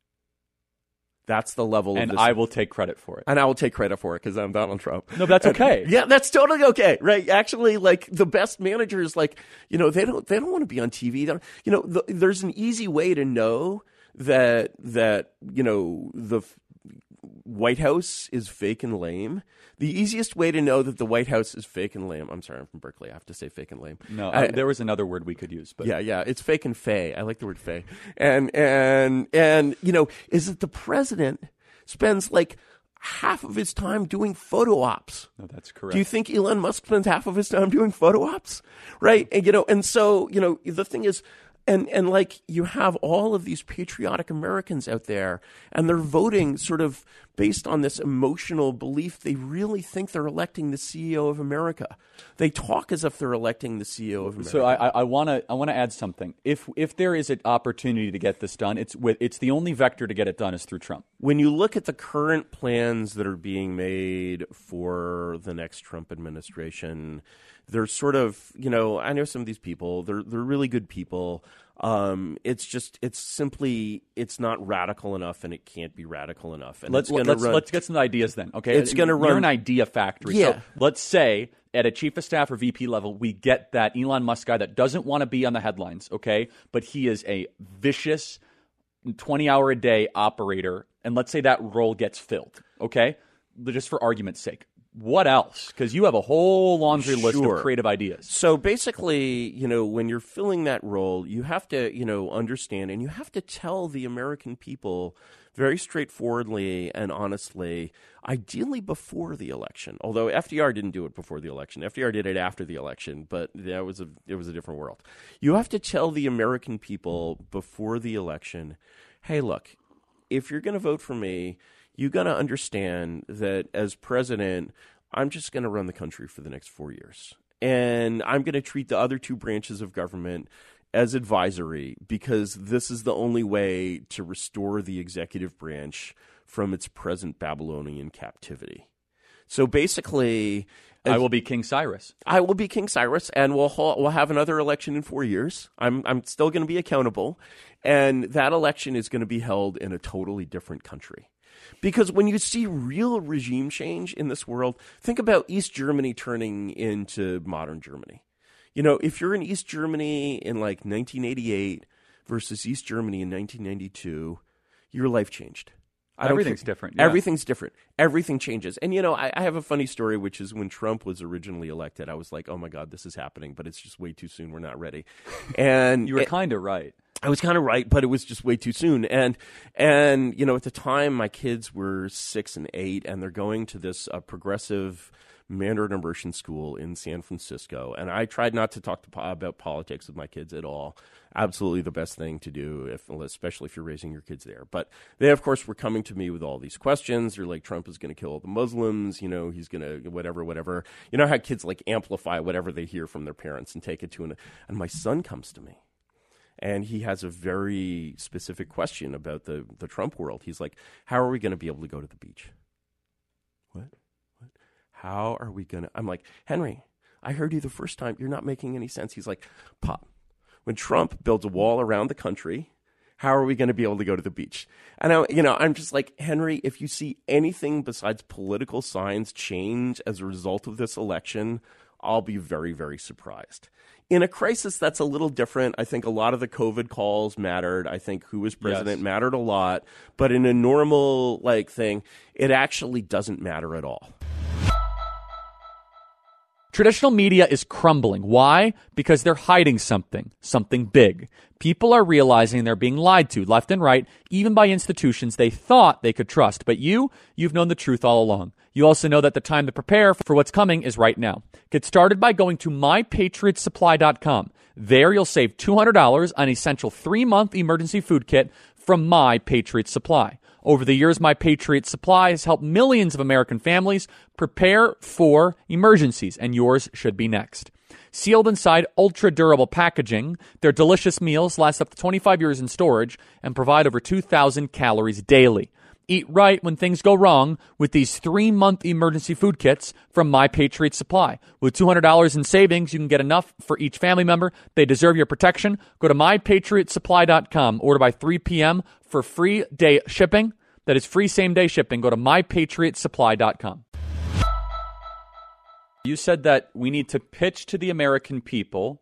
That's the level and of this. I will take credit for it. And I will take credit for it because I'm Donald Trump. No, but that's okay. Yeah, that's totally okay, right? Actually, like the best managers, like you know, they don't they don't want to be on T V. They don't, you know, the, there's an easy way to know that that you know the f- White House is fake and lame. The easiest way to know that the White House is fake and lame. I'm sorry, I'm from Berkeley. I have to say fake and lame. No, I, I, there was another word we could use, but yeah, yeah, it's fake and fey. I like the word fey. And and and you know, is that the president spends like half of his time doing photo ops. No, that's correct. Do you think Elon Musk spends half of his time doing photo ops? Right? And you know, and so, you know, the thing is and and like you have all of these patriotic Americans out there and they're voting sort of based on this emotional belief. They really think they're electing the C E O of America. They talk as if they're electing the C E O of America. So I want to I want to add something. If if there is an opportunity to get this done, it's with it's the only vector to get it done is through Trump. When you look at the current plans that are being made for the next Trump administration, they're sort of, you know, I know some of these people, they're they're really good people. Um, it's just, it's simply, it's not radical enough, and it can't be radical enough. And let's it's let's run, let's get some ideas then. Okay, It's gonna You're run- an idea factory. Yeah. So let's say at a chief of staff or V P level, we get that Elon Musk guy that doesn't want to be on the headlines. Okay, but he is a vicious twenty hour a day operator, and let's say that role gets filled. Okay, just for argument's sake. What else? Because you have a whole laundry list Sure. of creative ideas. So basically, you know, when you're filling that role, you have to, you know, understand and you have to tell the American people very straightforwardly and honestly, ideally before the election. Although F D R didn't do it before the election. F D R did it after the election, but that was a it was a different world. You have to tell the American people before the election, hey, look, if you're going to vote for me, you got to understand that as president, I'm just going to run the country for the next four years. And I'm going to treat the other two branches of government as advisory because this is the only way to restore the executive branch from its present Babylonian captivity. So basically, I will be King Cyrus. I will be King Cyrus, and we'll ha- we'll have another election in four years. I'm I'm still going to be accountable, and that election is going to be held in a totally different country. Because when you see real regime change in this world, think about East Germany turning into modern Germany. You know, if you're in East Germany in like nineteen eighty-eight versus East Germany in nineteen ninety-two, your life changed. I don't Everything's care. different. Yeah. Everything's different. Everything changes. And, you know, I, I have a funny story, which is when Trump was originally elected, I was like, oh, my God, this is happening, but it's just way too soon. We're not ready. And You were it- kind of right. I was kind of right, but it was just way too soon. And, and you know, at the time, my kids were six and eight, and they're going to this uh, progressive Mandarin immersion school in San Francisco. And I tried not to talk to po- about politics with my kids at all. Absolutely the best thing to do, if, especially if you're raising your kids there. But they, of course, were coming to me with all these questions. They're like, Trump is going to kill all the Muslims. You know, he's going to whatever, whatever. You know how kids like amplify whatever they hear from their parents and take it to an. And my son comes to me. And he has a very specific question about the, the Trump world. He's like, how are we going to be able to go to the beach? What? What? How are we going to? I'm like, Henry, I heard you the first time. You're not making any sense. He's like, Pop, when Trump builds a wall around the country, how are we going to be able to go to the beach? And I, you know, I'm just like, Henry, if you see anything besides political signs change as a result of this election, I'll be very, very surprised. In a crisis that's a little different, I think a lot of the COVID calls mattered. I think who was president yes. mattered a lot. But in a normal like thing, it actually doesn't matter at all. Traditional media is crumbling. Why? Because they're hiding something, something big. People are realizing they're being lied to left and right, even by institutions they thought they could trust. But you, you've known the truth all along. You also know that the time to prepare for what's coming is right now. Get started by going to my patriot supply dot com. There you'll save two hundred dollars on essential three-month emergency food kit from My Patriot Supply. Over the years, My Patriot Supply has helped millions of American families prepare for emergencies, and yours should be next. Sealed inside ultra-durable packaging, their delicious meals last up to twenty-five years in storage and provide over two thousand calories daily. Eat right when things go wrong with these three-month emergency food kits from My Patriot Supply. With two hundred dollars in savings, you can get enough for each family member. They deserve your protection. Go to my patriot supply dot com. Order by three p.m. for free day shipping. That is free same-day shipping. Go to my patriot supply dot com. You said that we need to pitch to the American people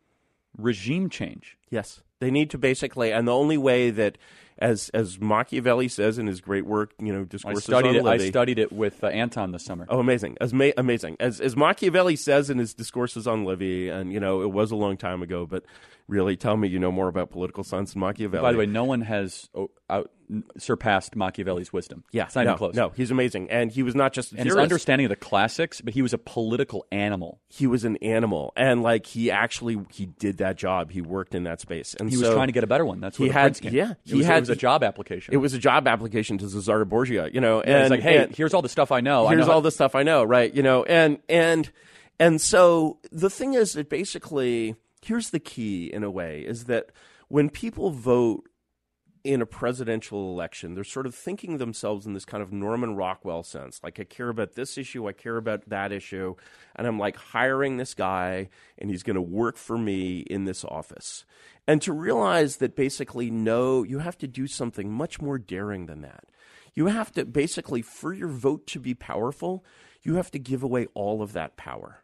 regime change. Yes. They need to basically, and the only way that, as as Machiavelli says in his great work, you know, Discourses I studied on it, Livy. I studied it with uh, Anton this summer. Oh, amazing. As ma- amazing. As as Machiavelli says in his Discourses on Livy, and, you know, it was a long time ago, but really, tell me you know more about political science than Machiavelli. By the way, no one has oh, out, surpassed Machiavelli's wisdom. Yeah, it's not no, even close. No, he's amazing. And he was not just a and his theorist. understanding of the classics, but he was a political animal. He was an animal. And, like, he actually, he did that job. He worked in that space. And he so was trying to get a better one. That's where he the had, Prince came. Yeah. It he was, had, it was a job application. It was a job application to Cesare Borgia, you know. Yeah, and he's like, hey, and, here's all the stuff I know. Here's I know all how- the stuff I know, right? You know, and, and, and so the thing is that basically, here's the key in a way, is that when people vote in a presidential election, they're sort of thinking themselves in this kind of Norman Rockwell sense. Like, I care about this issue, I care about that issue, and I'm like hiring this guy, and he's going to work for me in this office. And to realize that basically, no, you have to do something much more daring than that. You have to basically, for your vote to be powerful, you have to give away all of that power.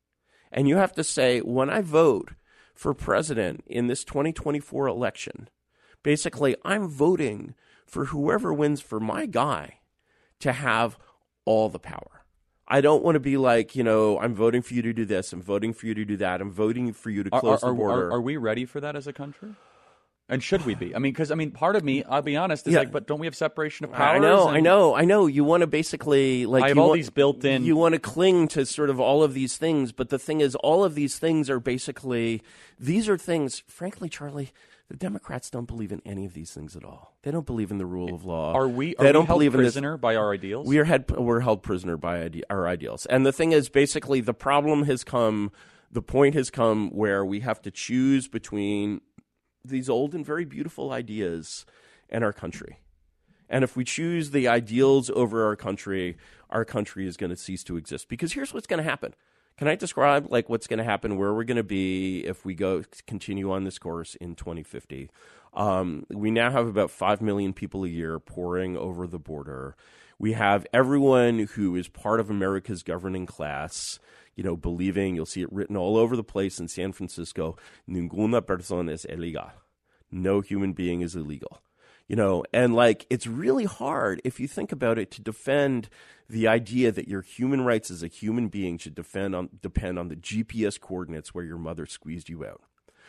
And you have to say, when I vote for president in this twenty twenty-four election, basically, I'm voting for whoever wins for my guy to have all the power. I don't want to be like, you know, I'm voting for you to do this, I'm voting for you to do that, I'm voting for you to close are, are, the border. Are, are we ready for that as a country? And should we be? I mean, because I mean, part of me, I'll be honest, is Yeah. like, but don't we have separation of powers? I know, and I know, I know. You want to basically like I have you all want, these built-in- You want to cling to sort of all of these things, but the thing is, all of these things are basically these are things. Frankly, Charlie, the Democrats don't believe in any of these things at all. They don't believe in the rule of law. Are we? Are They we don't held believe in this. prisoner by our ideals? We are held, we're held prisoner by ide- our ideals. And the thing is, basically, the problem has come, the point has come where we have to choose between these old and very beautiful ideas and our country. And if we choose the ideals over our country, our country is going to cease to exist. Because here's what's going to happen. Can I describe like what's going to happen, where we're going to be if we go continue on this course in twenty fifty? Um, we now have about five million people a year pouring over the border. We have everyone who is part of America's governing class, you know, believing, you'll see it written all over the place in San Francisco, ninguna persona es ilegal. No human being is illegal. You know, and like it's really hard, if you think about it, to defend the idea that your human rights as a human being should defend on, depend on the G P S coordinates where your mother squeezed you out.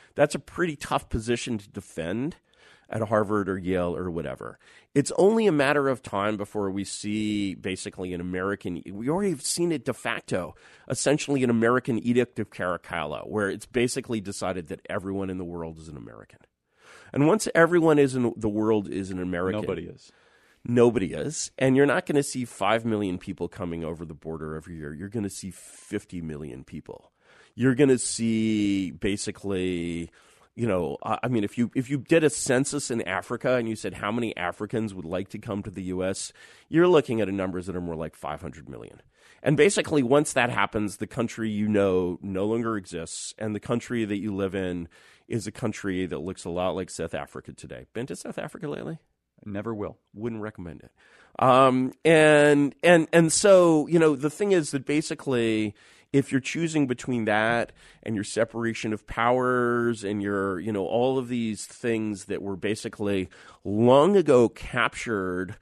That's a pretty tough position to defend at Harvard or Yale or whatever. It's only a matter of time before we see basically an American, we already have seen it de facto, essentially an American Edict of Caracalla, where it's basically decided that everyone in the world is an American. And once everyone is in the world is an American. Nobody is. Nobody is. And you're not going to see five million people coming over the border every year. You're going to see fifty million people. You're going to see basically, you know, I mean, if you if you did a census in Africa and you said how many Africans would like to come to the U S, you're looking at numbers that are more like five hundred million. And basically, once that happens, the country you know no longer exists, and the country that you live in is a country that looks a lot like South Africa today. Been to South Africa lately? Never will. Wouldn't recommend it. Um, and and and so, you know, the thing is that basically, if you're choosing between that and your separation of powers and your, you know, all of these things that were basically long ago captured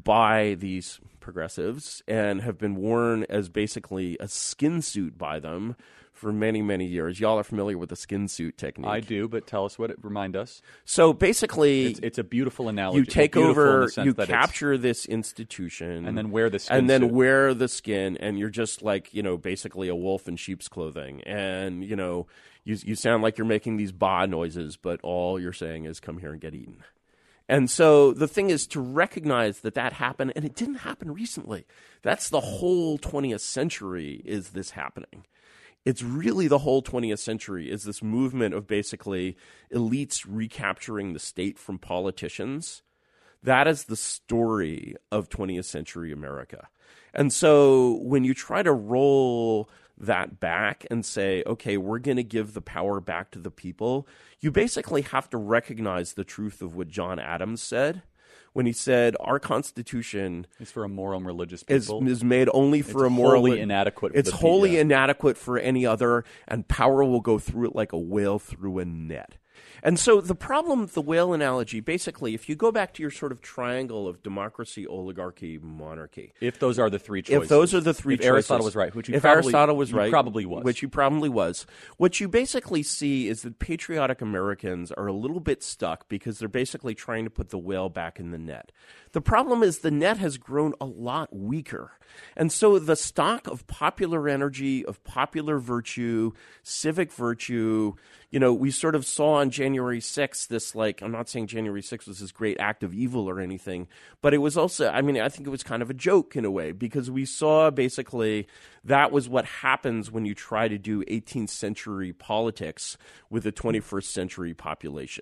by these progressives and have been worn as basically a skin suit by them for many, many years. Y'all are familiar with the skin suit technique. I do, but tell us what it remind us. So basically, it's, it's a beautiful analogy. You take beautiful over, you capture this institution, and then wear the skin and then suit. wear the skin, and you're just like, you know, basically a wolf in sheep's clothing, and you know, you you sound like you're making these ba noises, but all you're saying is "come here and get eaten." And so the thing is to recognize that that happened, and it didn't happen recently. That's the whole twentieth century is this happening. It's really the whole twentieth century is this movement of basically elites recapturing the state from politicians. That is the story of twentieth century America. And so when you try to roll that back and say, okay, we're going to give the power back to the people, you basically have to recognize the truth of what John Adams said when he said our Constitution is for a moral and religious is, people. is made only for it's a moral. Wholly inadequate. For it's the wholly people. inadequate for any other, and power will go through it like a whale through a net. And so the problem with the whale analogy, basically, if you go back to your sort of triangle of democracy, oligarchy, monarchy. If those are the three choices. If those are the three if choices. Aristotle was right, which you if probably, Aristotle was you right, probably was. Which you probably was. What you basically see is that patriotic Americans are a little bit stuck because they're basically trying to put the whale back in the net. The problem is the net has grown a lot weaker. And so the stock of popular energy, of popular virtue, civic virtue, you know, we sort of saw on January sixth this, like, I'm not saying January sixth was this great act of evil or anything, but it was also, I mean, I think it was kind of a joke in a way because we saw basically that was what happens when you try to do eighteenth century politics with a twenty-first century population.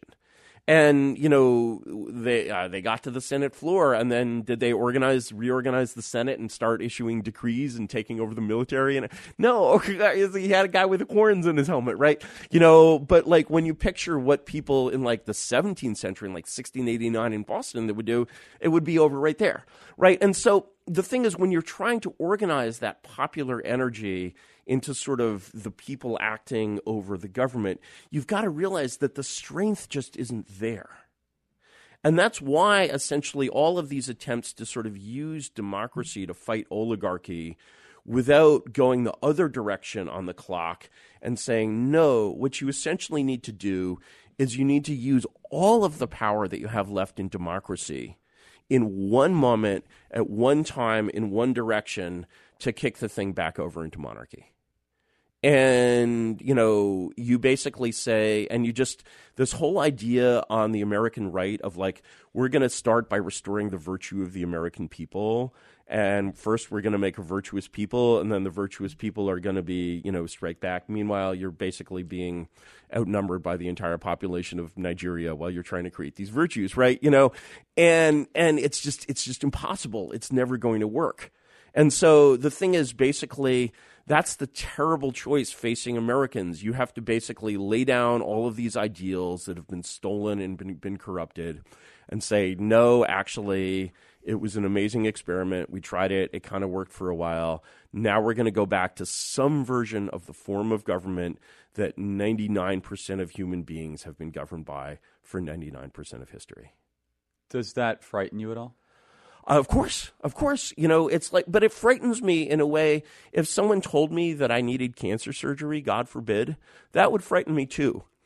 And, you know, they uh, they got to the Senate floor, and then did they organize, reorganize the Senate and start issuing decrees and taking over the military? And no, he had a guy with horns in his helmet, right? You know, but like when you picture what people in like the seventeenth century, in like sixteen eighty-nine in Boston, that would do, it would be over right there, right? And so the thing is, when you're trying to organize that popular energy into sort of the people acting over the government, you've got to realize that the strength just isn't there. And that's why essentially all of these attempts to sort of use democracy to fight oligarchy without going the other direction on the clock and saying, no, what you essentially need to do is you need to use all of the power that you have left in democracy in one moment, at one time, in one direction, to kick the thing back over into monarchy. And, you know, you basically say, and you just, this whole idea on the American right of like, we're going to start by restoring the virtue of the American people. And first we're going to make a virtuous people, and then the virtuous people are going to be, you know, strike back. Meanwhile, you're basically being outnumbered by the entire population of Nigeria while you're trying to create these virtues, right? You know, and, and it's just, it's just impossible. It's never going to work. And so the thing is basically, that's the terrible choice facing Americans. You have to basically lay down all of these ideals that have been stolen and been, been corrupted and say, no, actually, it was an amazing experiment. We tried it. It kind of worked for a while. Now we're going to go back to some version of the form of government that ninety-nine percent of human beings have been governed by for ninety-nine percent of history. Does that frighten you at all? Uh, of course, of course, you know, it's like, but it frightens me in a way. If someone told me that I needed cancer surgery, God forbid, that would frighten me too.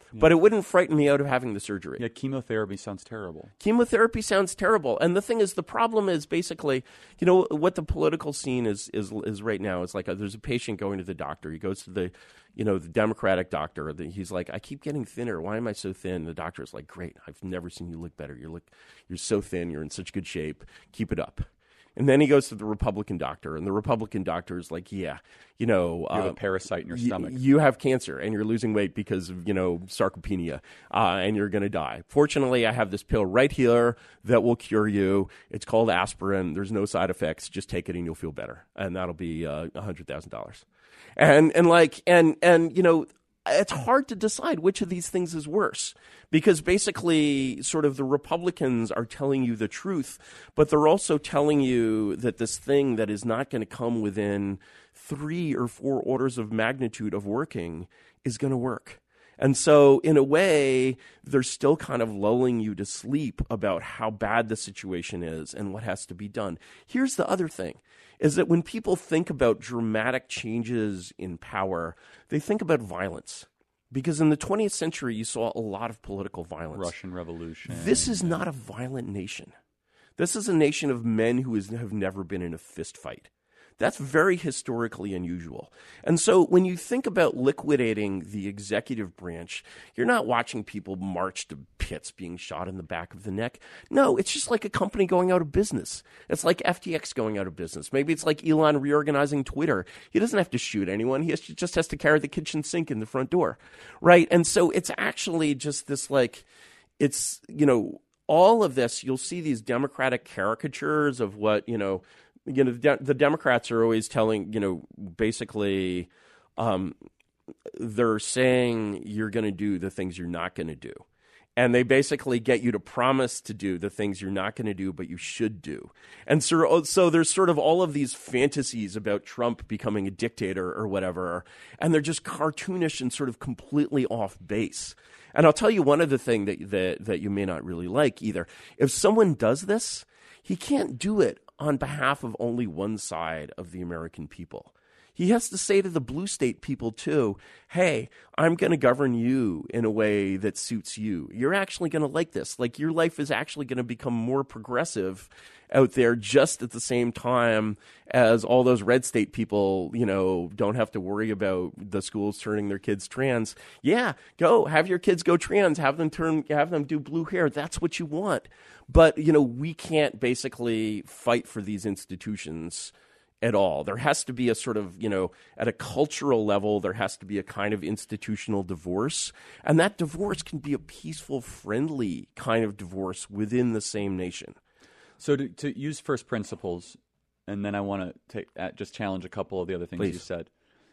Yeah. But it wouldn't frighten me out of having the surgery. Yeah, chemotherapy sounds terrible. Chemotherapy sounds terrible. And the thing is, the problem is basically, you know, what the political scene is is, is right now. It's like a, there's a patient going to the doctor. He goes to the, you know, the Democratic doctor. The, he's like, I keep getting thinner. Why am I so thin? The doctor is like, great. I've never seen you look better. You look, you're so thin. You're in such good shape. Keep it up. And then he goes to the Republican doctor, and the Republican doctor is like, yeah, you know. You have uh, a parasite in your y- stomach. You have cancer, and you're losing weight because of, you know, sarcopenia, uh, and you're going to die. Fortunately, I have this pill right here that will cure you. It's called aspirin. There's no side effects. Just take it, and you'll feel better. And that'll be uh, one hundred thousand dollars. And, and like, and, and, you know, it's hard to decide which of these things is worse because basically sort of the Republicans are telling you the truth, but they're also telling you that this thing that is not going to come within three or four orders of magnitude of working is going to work. And so in a way, they're still kind of lulling you to sleep about how bad the situation is and what has to be done. Here's the other thing, is that when people think about dramatic changes in power, they think about violence. Because in the twentieth century, you saw a lot of political violence. Russian Revolution. This is not a violent nation. This is a nation of men who is, have never been in a fist fight. That's very historically unusual. And so when you think about liquidating the executive branch, you're not watching people march to pits being shot in the back of the neck. No, it's just like a company going out of business. It's like F T X going out of business. Maybe it's like Elon reorganizing Twitter. He doesn't have to shoot anyone. He has to, just has to carry the kitchen sink in the front door, right? And so it's actually just this like, it's, you know, all of this, you'll see these Democratic caricatures of what, you know, You know, the, De- the Democrats are always telling, you know, basically um, they're saying you're going to do the things you're not going to do. And they basically get you to promise to do the things you're not going to do, but you should do. And so, so there's sort of all of these fantasies about Trump becoming a dictator or whatever, and they're just cartoonish and sort of completely off base. And I'll tell you one other thing that, that, that you may not really like either. If someone does this, he can't do it on behalf of only one side of the American people. He has to say to the blue state people, too, hey, I'm going to govern you in a way that suits you. You're actually going to like this. Like, your life is actually going to become more progressive out there just at the same time as all those red state people, you know, don't have to worry about the schools turning their kids trans. Yeah, go. Have your kids go trans. Have them turn, have them do blue hair. That's what you want. But, you know, we can't basically fight for these institutions at all. There has to be a sort of, you know, at a cultural level, there has to be a kind of institutional divorce. And that divorce can be a peaceful, friendly kind of divorce within the same nation. So to, to use first principles, and then I want to take uh, just challenge a couple of the other things Please. you said,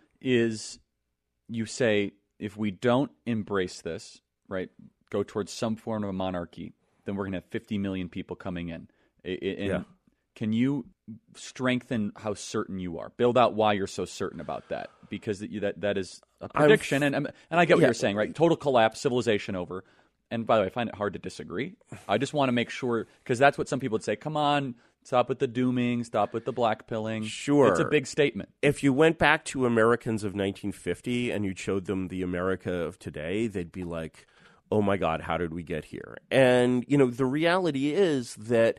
is you say if we don't embrace this, right, go towards some form of a monarchy, then we're going to have fifty million people coming in. And Yeah. Can you strengthen how certain you are? Build out why you're so certain about that, because that that, that is a prediction, and and I get what yeah. you're saying, right? Total collapse, civilization over. And by the way, I find it hard to disagree. I just want to make sure, because that's what some people would say. Come on, stop with the dooming, stop with the blackpilling. Sure, it's a big statement. If you went back to Americans of nineteen fifty and you showed them the America of today, they'd be like, "Oh my God, how did we get here?" And you know, the reality is that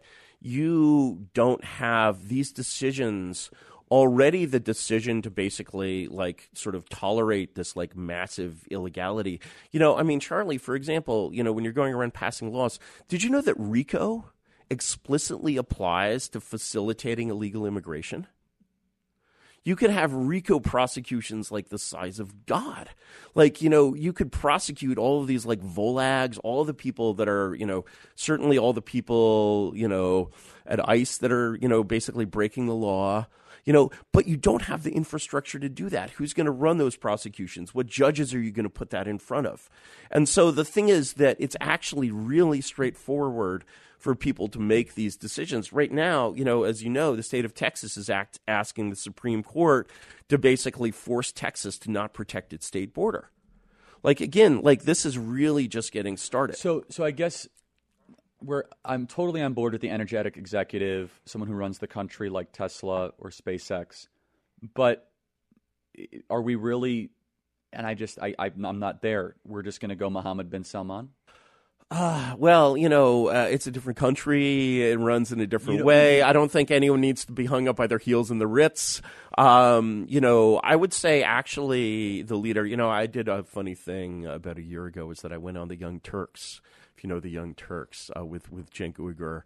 you don't have these decisions. Already the decision to basically like sort of tolerate this like massive illegality. You know, I mean, Charlie, for example, you know, when you're going around passing laws, did you know that RICO explicitly applies to facilitating illegal immigration? You could have RICO prosecutions like the size of God. Like, you know, you could prosecute all of these like Volags, all of the people that are, you know, certainly all the people, you know, at ICE that are, you know, basically breaking the law. You know, but you don't have the infrastructure to do that. Who's going to run those prosecutions? What judges are you going to put that in front of? And so the thing is that it's actually really straightforward for people to make these decisions. Right now, you know, as you know, the state of Texas is act, asking the Supreme Court to basically force Texas to not protect its state border. Like, again, like this is really just getting started. So, so I guess where I'm totally on board with the energetic executive, someone who runs the country like Tesla or SpaceX. But are we really and I just I, I I'm not there. We're just going to go Mohammed bin Salman. Uh, well, you know, uh, it's a different country. It runs in a different You know- way. I don't think anyone needs to be hung up by their heels in the Ritz. Um, you know, I would say actually the leader, you know, I did a funny thing about a year ago is that I went on the Young Turks, if you know the Young Turks, uh, with, with Cenk Uygur.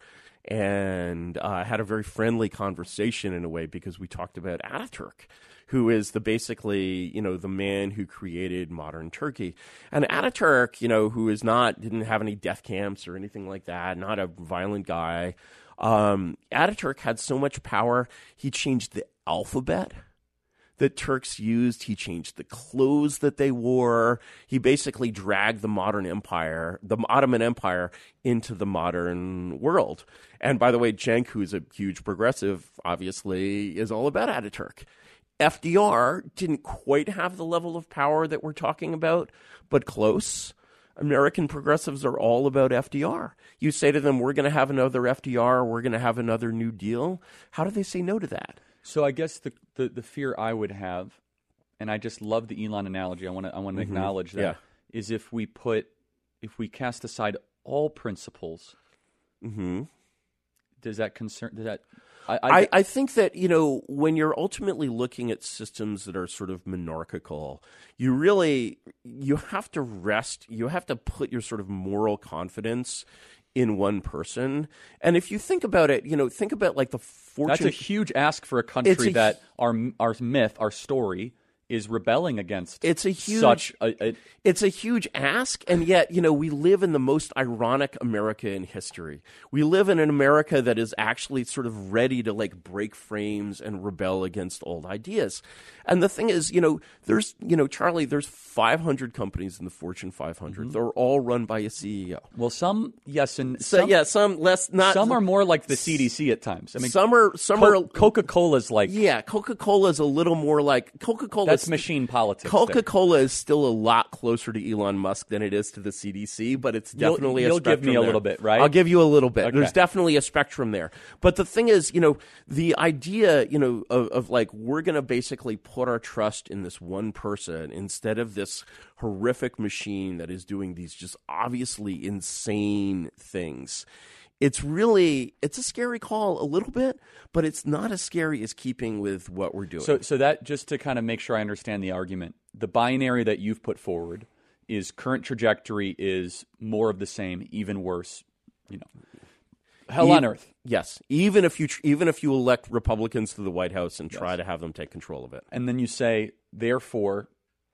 And uh, I had a very friendly conversation in a way because we talked about Ataturk, who is the basically, you know, the man who created modern Turkey. And Ataturk, you know, who is not, didn't have any death camps or anything like that, not a violent guy. Um, Ataturk had so much power, he changed the alphabet that Turks used. He changed the clothes that they wore. He basically dragged the modern empire, the Ottoman Empire, into the modern world. And by the way, Cenk, who's a huge progressive, obviously, is all about Ataturk. F D R didn't quite have the level of power that we're talking about, but close. American progressives are all about F D R. You say to them, we're going to have another F D R, we're going to have another New Deal. How do they say no to that? So I guess the, the, the fear I would have, and I just love the Elon analogy, I want to I want to Mm-hmm. acknowledge that, Yeah. is if we put, if we cast aside all principles, Mm-hmm. does that concern, does that, I, I, I, I think that, you know, when you're ultimately looking at systems that are sort of monarchical, you really, you have to rest, you have to put your sort of moral confidence in one person. And if you think about it, you know, think about like the fortune. that's a huge ask for a country It's a that our our myth, our story, is rebelling against. It's a huge, such a, a it's a huge ask, and yet, you know, we live in the most ironic America in history. We live in an America that is actually sort of ready to like break frames and rebel against old ideas. And the thing is, you know, there's, you know, Charlie, there's five hundred companies in the Fortune five hundred. Mm-hmm. They're all run by a C E O. well, some yes, and So some, yeah, some less, not some are more like the C D C at times. I mean, some are some Co- are Coca-Cola's like yeah. Coca-Cola is a little more like Coca-Cola. that's machine politics. there. Coca-Cola is still a lot closer to Elon Musk than it is to the C D C, but it's You'll- definitely you'll a give spectrum me a there. little bit, right? I'll give you a little bit. Okay. There's definitely a spectrum there. But the thing is, you know, the idea, you know, of, of like we're going to basically put our trust in this one person instead of this horrific machine that is doing these just obviously insane things. It's really, it's a scary call a little bit, but it's not as scary as keeping with what we're doing. So, so that just to kind of make sure I understand the argument, the binary that you've put forward is current trajectory is more of the same, even worse. You know, hell E- on earth. Yes, even if you tr- even if you elect Republicans to the White House and try to have them take control of it. And then you say, therefore,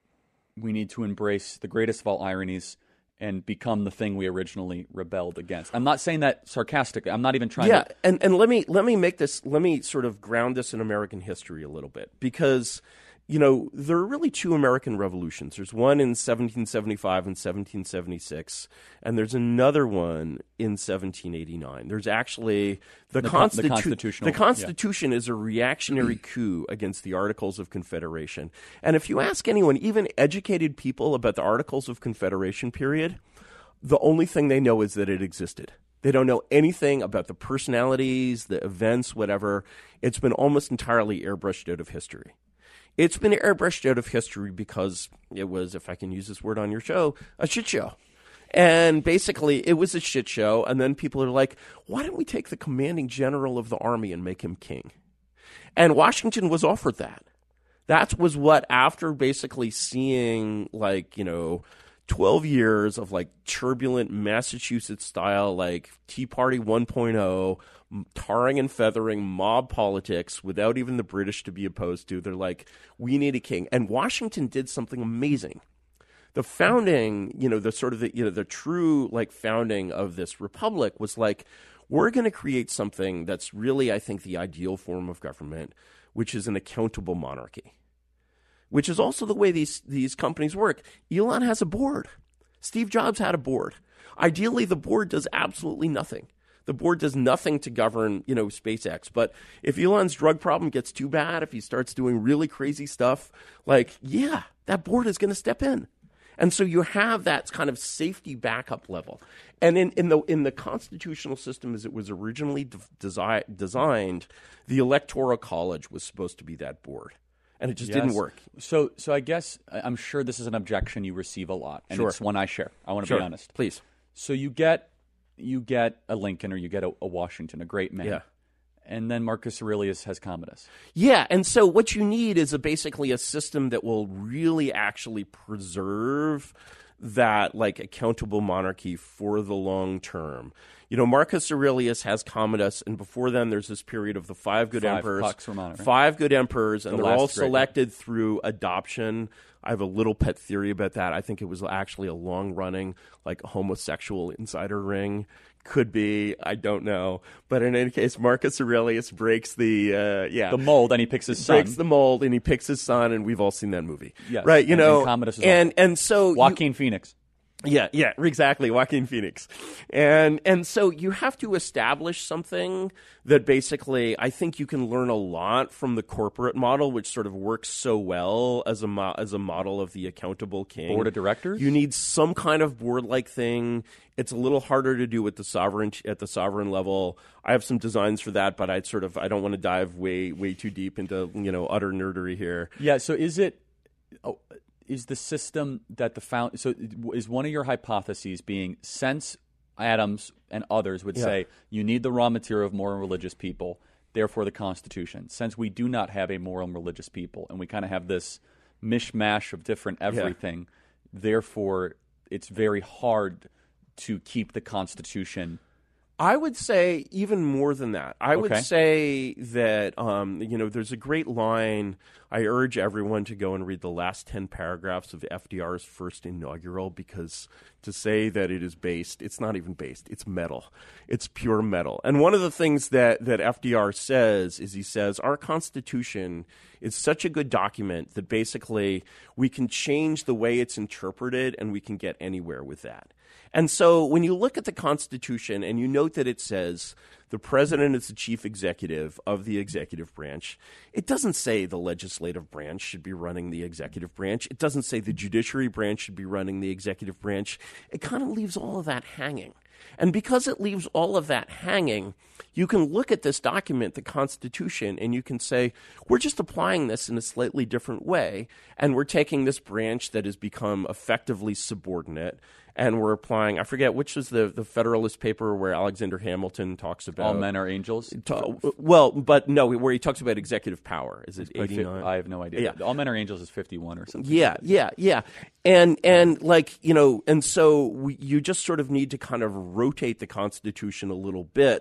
we need to embrace the greatest of all ironies and become the thing we originally rebelled against. I'm not saying that sarcastically. I'm not even trying Yeah, to. and, and let me let me make this let me sort of ground this in American history a little bit because you know there are really two American revolutions. There's one in seventeen seventy-five and seventeen seventy-six, and there's another one in seventeen eighty-nine. There's actually the, The con- the Constitu- constitutional- the Constitution is a reactionary coup against the Articles of Confederation. And if you ask anyone, even educated people, about the Articles of Confederation period, the only thing they know is that it existed. They don't know anything about the personalities, the events, whatever. It's been almost entirely airbrushed out of history. It's been airbrushed out of history because it was, if I can use this word on your show, a shit show. And basically, it was a shit show. And then people are like, why don't we take the commanding general of the army and make him king? And Washington was offered that. That was what, after basically seeing, like, you know, twelve years of like turbulent Massachusetts style, like Tea Party one point oh, tarring and feathering mob politics without even the British to be opposed to. They're like, we need a king. And Washington did something amazing. The founding, you know, the sort of the, you know, the true like founding of this republic was like, we're going to create something that's really, I think, the ideal form of government, which is an accountable monarchy. Which is also the way these these companies work. Elon has a board. Steve Jobs had a board. Ideally, the board does absolutely nothing. The board does nothing to govern, you know, SpaceX. But if Elon's drug problem gets too bad, if he starts doing really crazy stuff, like, yeah, that board is going to step in. And so you have that kind of safety backup level. And in, in the in the constitutional system as it was originally de- desi- designed, the Electoral College was supposed to be that board. And it just Yes. didn't work. So, so I guess I'm sure this is an objection you receive a lot, and Sure. it's one I share. I want to Sure. be honest. Please. So you get you get a Lincoln or you get a, a Washington, a great man, Yeah. and then Marcus Aurelius has Commodus. Yeah, and so what you need is a, basically a system that will really actually preserve that like accountable monarchy for the long term. You know, Marcus Aurelius has Commodus, and before then there's this period of the five good Five, emperors. Pax Romana, right? Five good emperors, and The they're all last great one. selected through adoption. I have a little pet theory about that. I think it was actually a long-running, like, homosexual insider ring. Could be. I don't know. But in any case, Marcus Aurelius breaks the, uh, yeah. The mold, and he picks his son. breaks the mold, and he picks his son, and we've all seen that movie. Yes. Right, you And- know. and Commodus is and, and so... you- Joaquin Phoenix. yeah, yeah, exactly. Joaquin Phoenix. And and so you have to establish something that basically I think you can learn a lot from the corporate model, which sort of works so well as a mo- as a model of the accountable king. Board of directors? You need some kind of board-like thing. It's a little harder to do at the sovereign at the sovereign level. I have some designs for that, but I'd sort of I don't want to dive way way too deep into, you know, utter nerdery here. Yeah. So is it? Oh, is the system that the found? So is one of your hypotheses being since Adams and others would Yeah. say you need the raw material of moral and religious people, therefore the Constitution. Since we do not have a moral and religious people, and we kind of have this mishmash of different everything, therefore it's very hard to keep the Constitution. I would say even more than that. I Okay. would say that, um, you know, there's a great line. I urge everyone to go and read the last ten paragraphs of F D R's first inaugural, because to say that it is based, it's not even based. It's metal. It's pure metal. And one of the things that, that F D R says is he says, our Constitution is such a good document that basically we can change the way it's interpreted and we can get anywhere with that. And so when you look at the Constitution and you note that it says the president is the chief executive of the executive branch, it doesn't say the legislative branch should be running the executive branch. It doesn't say the judiciary branch should be running the executive branch. It kind of leaves all of that hanging. And because it leaves all of that hanging, you can look at this document, the Constitution, and you can say, we're just applying this in a slightly different way, and we're taking this branch that has become effectively subordinate, and we're applying, I forget, which was the, the Federalist paper where Alexander Hamilton talks about... All men are angels. Ta- well, but no, where he talks about executive power. Is it But fi- eighty-nine? I have no idea. Yeah. All men are angels is fifty-one or something. Yeah, yeah, yeah. And, and like, you know, and so we, you just sort of need to kind of rotate the Constitution a little bit,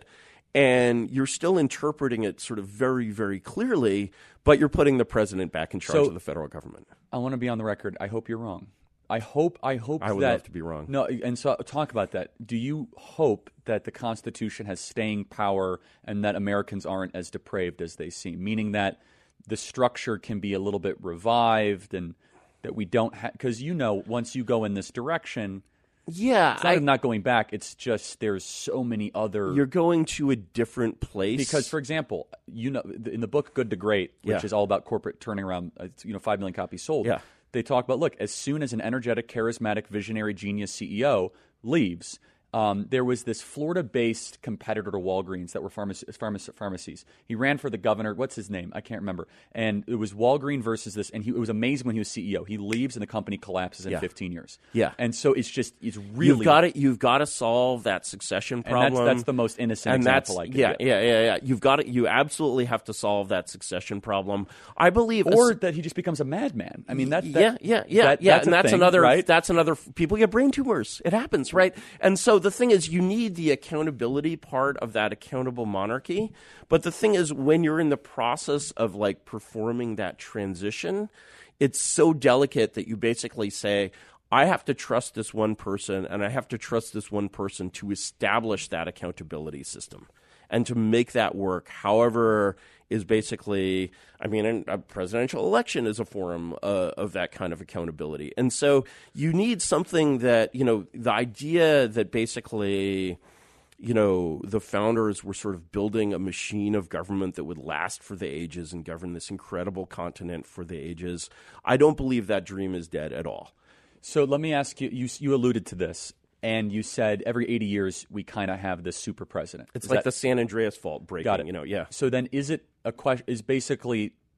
and you're still interpreting it sort of very, very clearly, but you're putting the president back in charge So- of the federal government. I want to be on the record. I hope you're wrong. I hope. I hope. I would that, love to be wrong. No, and so talk about that. Do you hope that the Constitution has staying power and that Americans aren't as depraved as they seem? Meaning that the structure can be a little bit revived, and that we don't have, because you know, once you go in this direction, Yeah, it's not I, not going back. It's just there's so many other. you're going to a different place. Because, for example, you know, in the book "Good to Great," which Yeah. is all about corporate turning around, uh, you know, five million copies sold. Yeah. They talk about, look, as soon as an energetic, charismatic, visionary, genius C E O leaves, um, there was this Florida-based competitor to Walgreens that were pharmacy, pharmacy, pharmacies. He ran for the governor. What's his name? I can't remember. And it was Walgreens versus this. And he, it was amazing when he was C E O. He leaves and the company collapses in Yeah. fifteen years. Yeah. And so it's just, it's really. You've got to you've got to solve that succession And problem. that's, that's the most innocent and example that's I could yeah, give. yeah, yeah, yeah. You've got to you absolutely have to solve that succession problem. I believe, Or a, that he just becomes a madman. I mean, that, that yeah, yeah, yeah, that- yeah. that's and a that's thing, another. right? That's another. People get brain tumors. It happens, right? And so the thing is, you need the accountability part of that accountable monarchy. But the thing is, when you're in the process of like performing that transition, it's so delicate that you basically say, I have to trust this one person, and I have to trust this one person to establish that accountability system and to make that work. However, is basically, I mean, a presidential election is a form uh, of that kind of accountability. And so you need something that, you know, the idea that basically, you know, the founders were sort of building a machine of government that would last for the ages and govern this incredible continent for the ages. I don't believe that dream is dead at all. So let me ask you, you, you alluded to this, and you said every eighty years we kind of have this super president. It's Is like that- the San Andreas fault breaking, Got it. you know, yeah. So then is it a question, is basically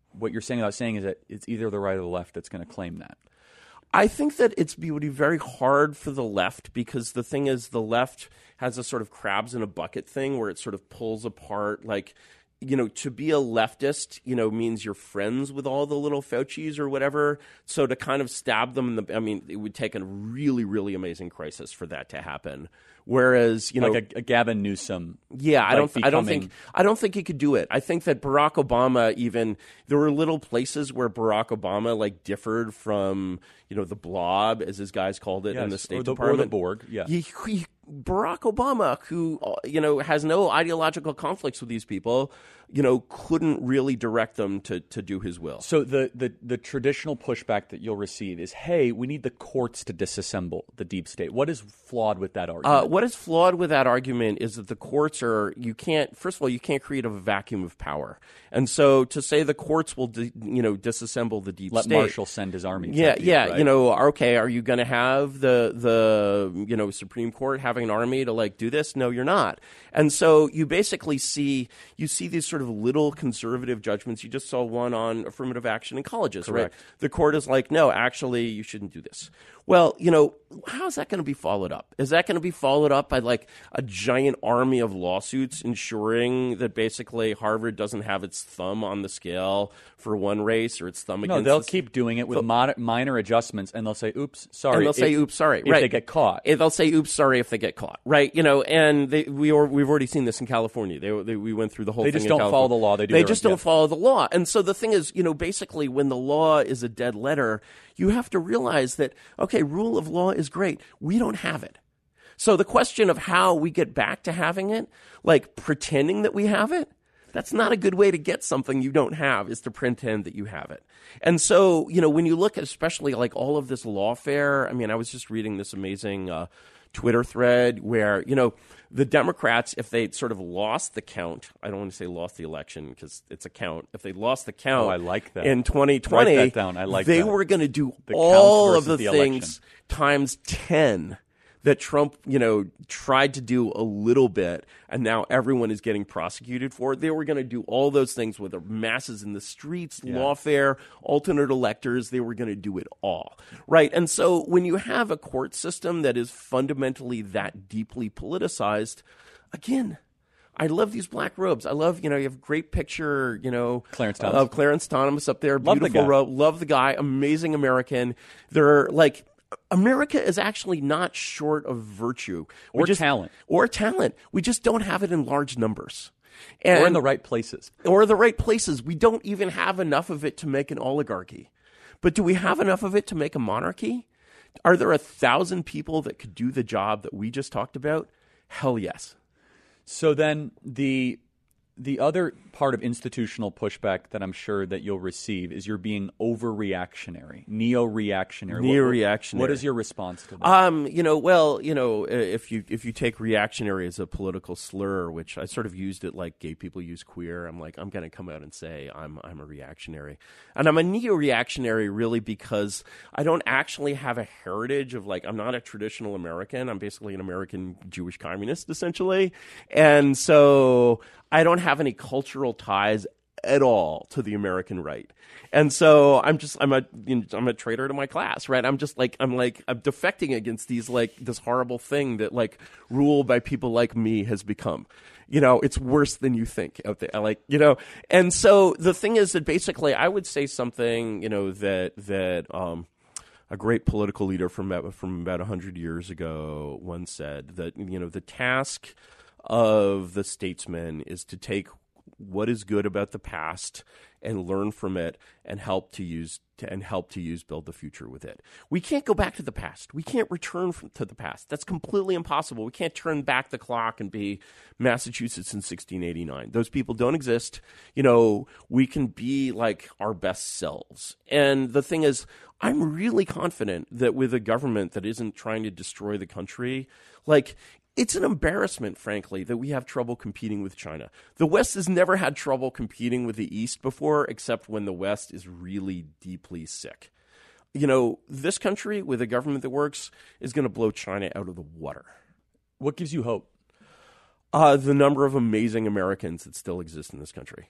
what you're saying about saying is that it's either the right or the left that's going to claim that. I think that it's it would be very hard for the left because the thing is the left has a sort of crabs in a bucket thing where it sort of pulls apart like, you know, to be a leftist, you know, means you're friends with all the little Faucis or whatever. So to kind of stab them in the, I mean, it would take a really, really amazing crisis for that to happen. Whereas, you know, like a, a Gavin Newsom. Yeah, I don't. Like I don't think. I don't think he could do it. I think that Barack Obama, even there were little places where Barack Obama like differed from, you know, the blob, as his guys called it yes, in the State or the, Department, or the Borg. Yeah, he, he, Barack Obama, who you know has no ideological conflicts with these people, you know, couldn't really direct them to, to do his will. So the, the the traditional pushback that you'll receive is, hey, we need the courts to disassemble the deep state. What is flawed with that argument? Uh, what is flawed with that argument is that the courts are, you can't, first of all, you can't create a vacuum of power. And so to say the courts will, di, you know, disassemble the deep Let state. Let Marshall send his army. Yeah, to yeah. you, right? You know, okay, are you going to have the, the, you know, Supreme Court having an army to like do this? No, you're not. And so you basically see, you see these sort of little conservative judgments. You just saw one on affirmative action in colleges, Correct. right? The court is like, no, actually, you shouldn't do this. Well, you know, how is that going to be followed up? Is that going to be followed up by like a giant army of lawsuits ensuring that basically Harvard doesn't have its thumb on the scale for one race or its thumb no, against? No, they'll this? keep doing it with mod- minor adjustments, and they'll say, "Oops, sorry." And they'll say, if, "Oops, sorry," if right? They get caught. If they'll say, "Oops, sorry," if they get caught, right? You know, and they, we are, we've already seen this in California. They, they we went through the whole. They thing just in don't California. follow the law. They do. They their just own, don't yeah. follow the law. And so the thing is, you know, basically, when the law is a dead letter, you have to realize that okay, rule of law is great. We don't have it. So the question of how we get back to having it, like pretending that we have it, that's not a good way to get something you don't have, is to pretend that you have it. And so, you know, when you look at especially like all of this lawfare, I mean, I was just reading this amazing uh, Twitter thread where, you know, the Democrats, if they sort of lost the count, I don't want to say lost the election because it's a count. If they lost the count oh, I like that. in twenty twenty, Write that down. I like they that. were going to do the all of the, the things times ten that Trump, you know, tried to do a little bit, and now everyone is getting prosecuted for it. They were going to do all those things with the masses in the streets, yeah. lawfare, alternate electors. They were going to do it all, right? And so when you have a court system that is fundamentally that deeply politicized, again, I love these black robes. I love, you know, you have a great picture, you know, Clarence Thomas. of Clarence Thomas up there. Love Beautiful the guy. robe. Love the guy. Amazing American. They're like, America is actually not short of virtue. We Or just, talent. Or talent. We just don't have it in large numbers. And, or in the right places. Or the right places. We don't even have enough of it to make an oligarchy. But do we have enough of it to make a monarchy? Are there a thousand people that could do the job that we just talked about? Hell yes. So then the the other part of institutional pushback that I'm sure that you'll receive is you're being overreactionary, neo-reactionary. Neo-reactionary. What, what is your response to that? Um, you know, well, you know, if you if you take reactionary as a political slur, which I sort of used it like gay people use queer, I'm like, I'm going to come out and say I'm I'm a reactionary. And I'm a neo-reactionary really because I don't actually have a heritage of like, I'm not a traditional American. I'm basically an American Jewish communist, essentially. And so I don't have any cultural ties at all to the American right. And so I'm just I'm a you know, I'm a traitor to my class, right? I'm just like I'm like I'm defecting against these like this horrible thing that like rule by people like me has become. You know, it's worse than you think out there. Like, you know, and so the thing is that basically I would say something, you know, that that um a great political leader from about, from about one hundred years ago once said that, you know, the task of the statesman is to take what is good about the past and learn from it and help to use to, and help to use build the future with it. We can't go back to the past. We can't return from, to the past. That's completely impossible. We can't turn back the clock and be Massachusetts in sixteen eighty-nine. Those people don't exist. You know, we can be like our best selves. And the thing is, I'm really confident that with a government that isn't trying to destroy the country, like, it's an embarrassment, frankly, that we have trouble competing with China. The West has never had trouble competing with the East before, except when the West is really deeply sick. You know, this country, with a government that works, is going to blow China out of the water. What gives you hope? Uh, the number of amazing Americans that still exist in this country.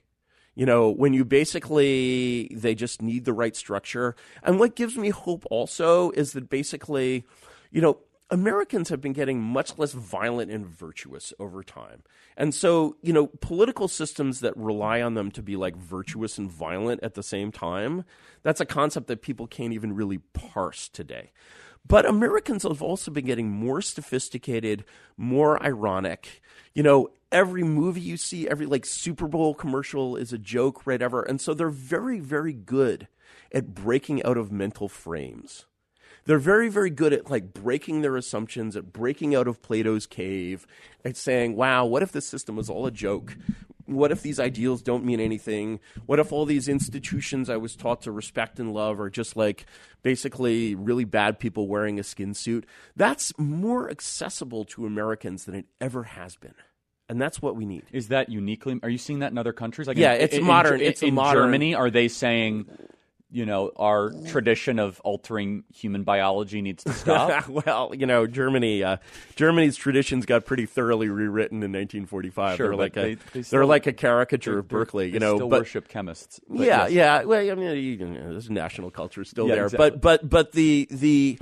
You know, when you basically, they just need the right structure. And what gives me hope also is that basically, you know, Americans have been getting much less violent and virtuous over time. And so, you know, political systems that rely on them to be like virtuous and violent at the same time, that's a concept that people can't even really parse today. But Americans have also been getting more sophisticated, more ironic. You know, every movie you see, every like Super Bowl commercial is a joke, right? Ever. And so they're very, very good at breaking out of mental frames. They're very, very good at like breaking their assumptions, at breaking out of Plato's cave, at saying, wow, what if this system was all a joke? What if these ideals don't mean anything? What if all these institutions I was taught to respect and love are just like basically really bad people wearing a skin suit? That's more accessible to Americans than it ever has been. And that's what we need. Is that uniquely? Are you seeing that in other countries? Like yeah, in, it's in, modern. In, it's in modern. Germany, are they saying, you know, our tradition of altering human biology needs to stop? Well, you know, Germany, uh, Germany's traditions got pretty thoroughly rewritten in nineteen forty-five. Sure, they're like a, they, they still, they're like a caricature of Berkeley. They you know, still but, worship chemists. But yeah, yes. yeah. Well, I mean, you know, there's national culture still Yeah, there, exactly. but but but the the.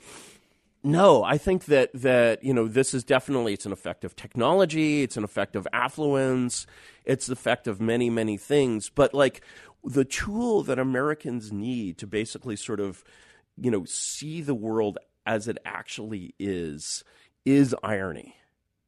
No, I think that, that, you know, this is definitely, it's an effect of technology, it's an effect of affluence, it's the effect of many, many things. But, like, the tool that Americans need to basically sort of, you know, see the world as it actually is, is irony.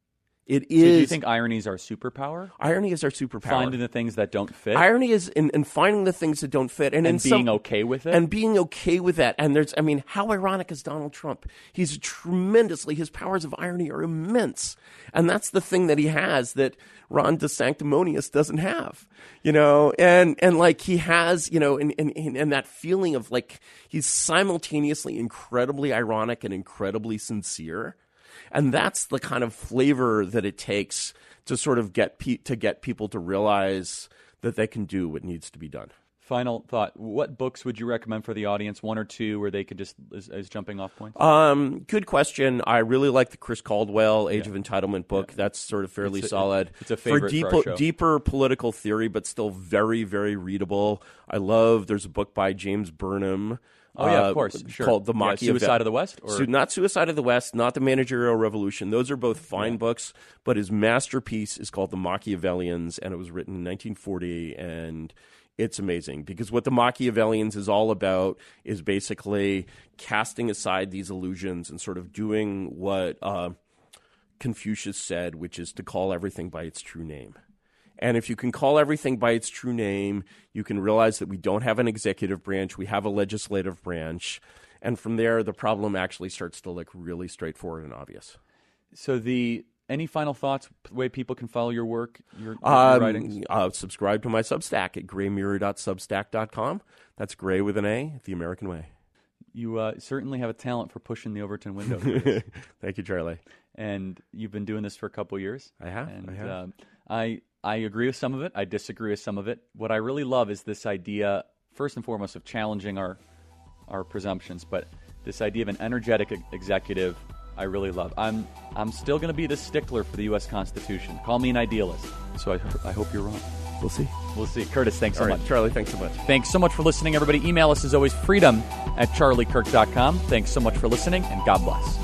It is. So do you think irony is our superpower? Irony is our superpower. Finding the things that don't fit? Irony is in, in finding the things that don't fit. And, and in being some, okay with it? And being okay with that. And there's, I mean, how ironic is Donald Trump? He's tremendously, his powers of irony are immense. And that's the thing that he has that Ron DeSanctimonious doesn't have, you know? And, and like he has, you know, and, and, and that feeling of like, he's simultaneously incredibly ironic and incredibly sincere. And that's the kind of flavor that it takes to sort of get pe- to get people to realize that they can do what needs to be done. Final thought. What books would you recommend for the audience? One or two where they could just, as, as jumping off points? Um, good question. I really like the Chris Caldwell Age yeah. of Entitlement book. Yeah. That's sort of fairly it's a, solid. It's a favorite for, deep, for our show. Deeper political theory, but still very, very readable. I love, there's a book by James Burnham. Oh, yeah, of course. Uh, sure. Called The yeah, Machiavellian. Suicide of the West? Or? So not Suicide of the West, not The Managerial Revolution. Those are both fine yeah. books, but his masterpiece is called The Machiavellians, and it was written in nineteen forty, and it's amazing because what The Machiavellians is all about is basically casting aside these illusions and sort of doing what uh, Confucius said, which is to call everything by its true name. And if you can call everything by its true name, you can realize that we don't have an executive branch, we have a legislative branch. And from there, the problem actually starts to look really straightforward and obvious. So the any final thoughts, the way people can follow your work, your, your um, writings? Uh, subscribe to my Substack at gray mirror dot substack dot com. That's Gray with an A, the American way. You uh, certainly have a talent for pushing the Overton window. Thank you, Charlie. And you've been doing this for a couple of years. I have. And I have. Um, I I agree with some of it. I disagree with some of it. What I really love is this idea, first and foremost, of challenging our our presumptions. But this idea of an energetic executive, I really love. I'm I'm still going to be the stickler for the U S Constitution. Call me an idealist. So I I hope you're wrong. We'll see. We'll see. Curtis, thanks so All right, much. Charlie, thanks so much. Thanks so much for listening, everybody. Email us as always, freedom at charlie kirk dot com. Thanks so much for listening, and God bless.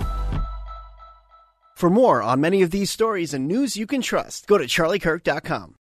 For more on many of these stories and news you can trust, go to charlie kirk dot com.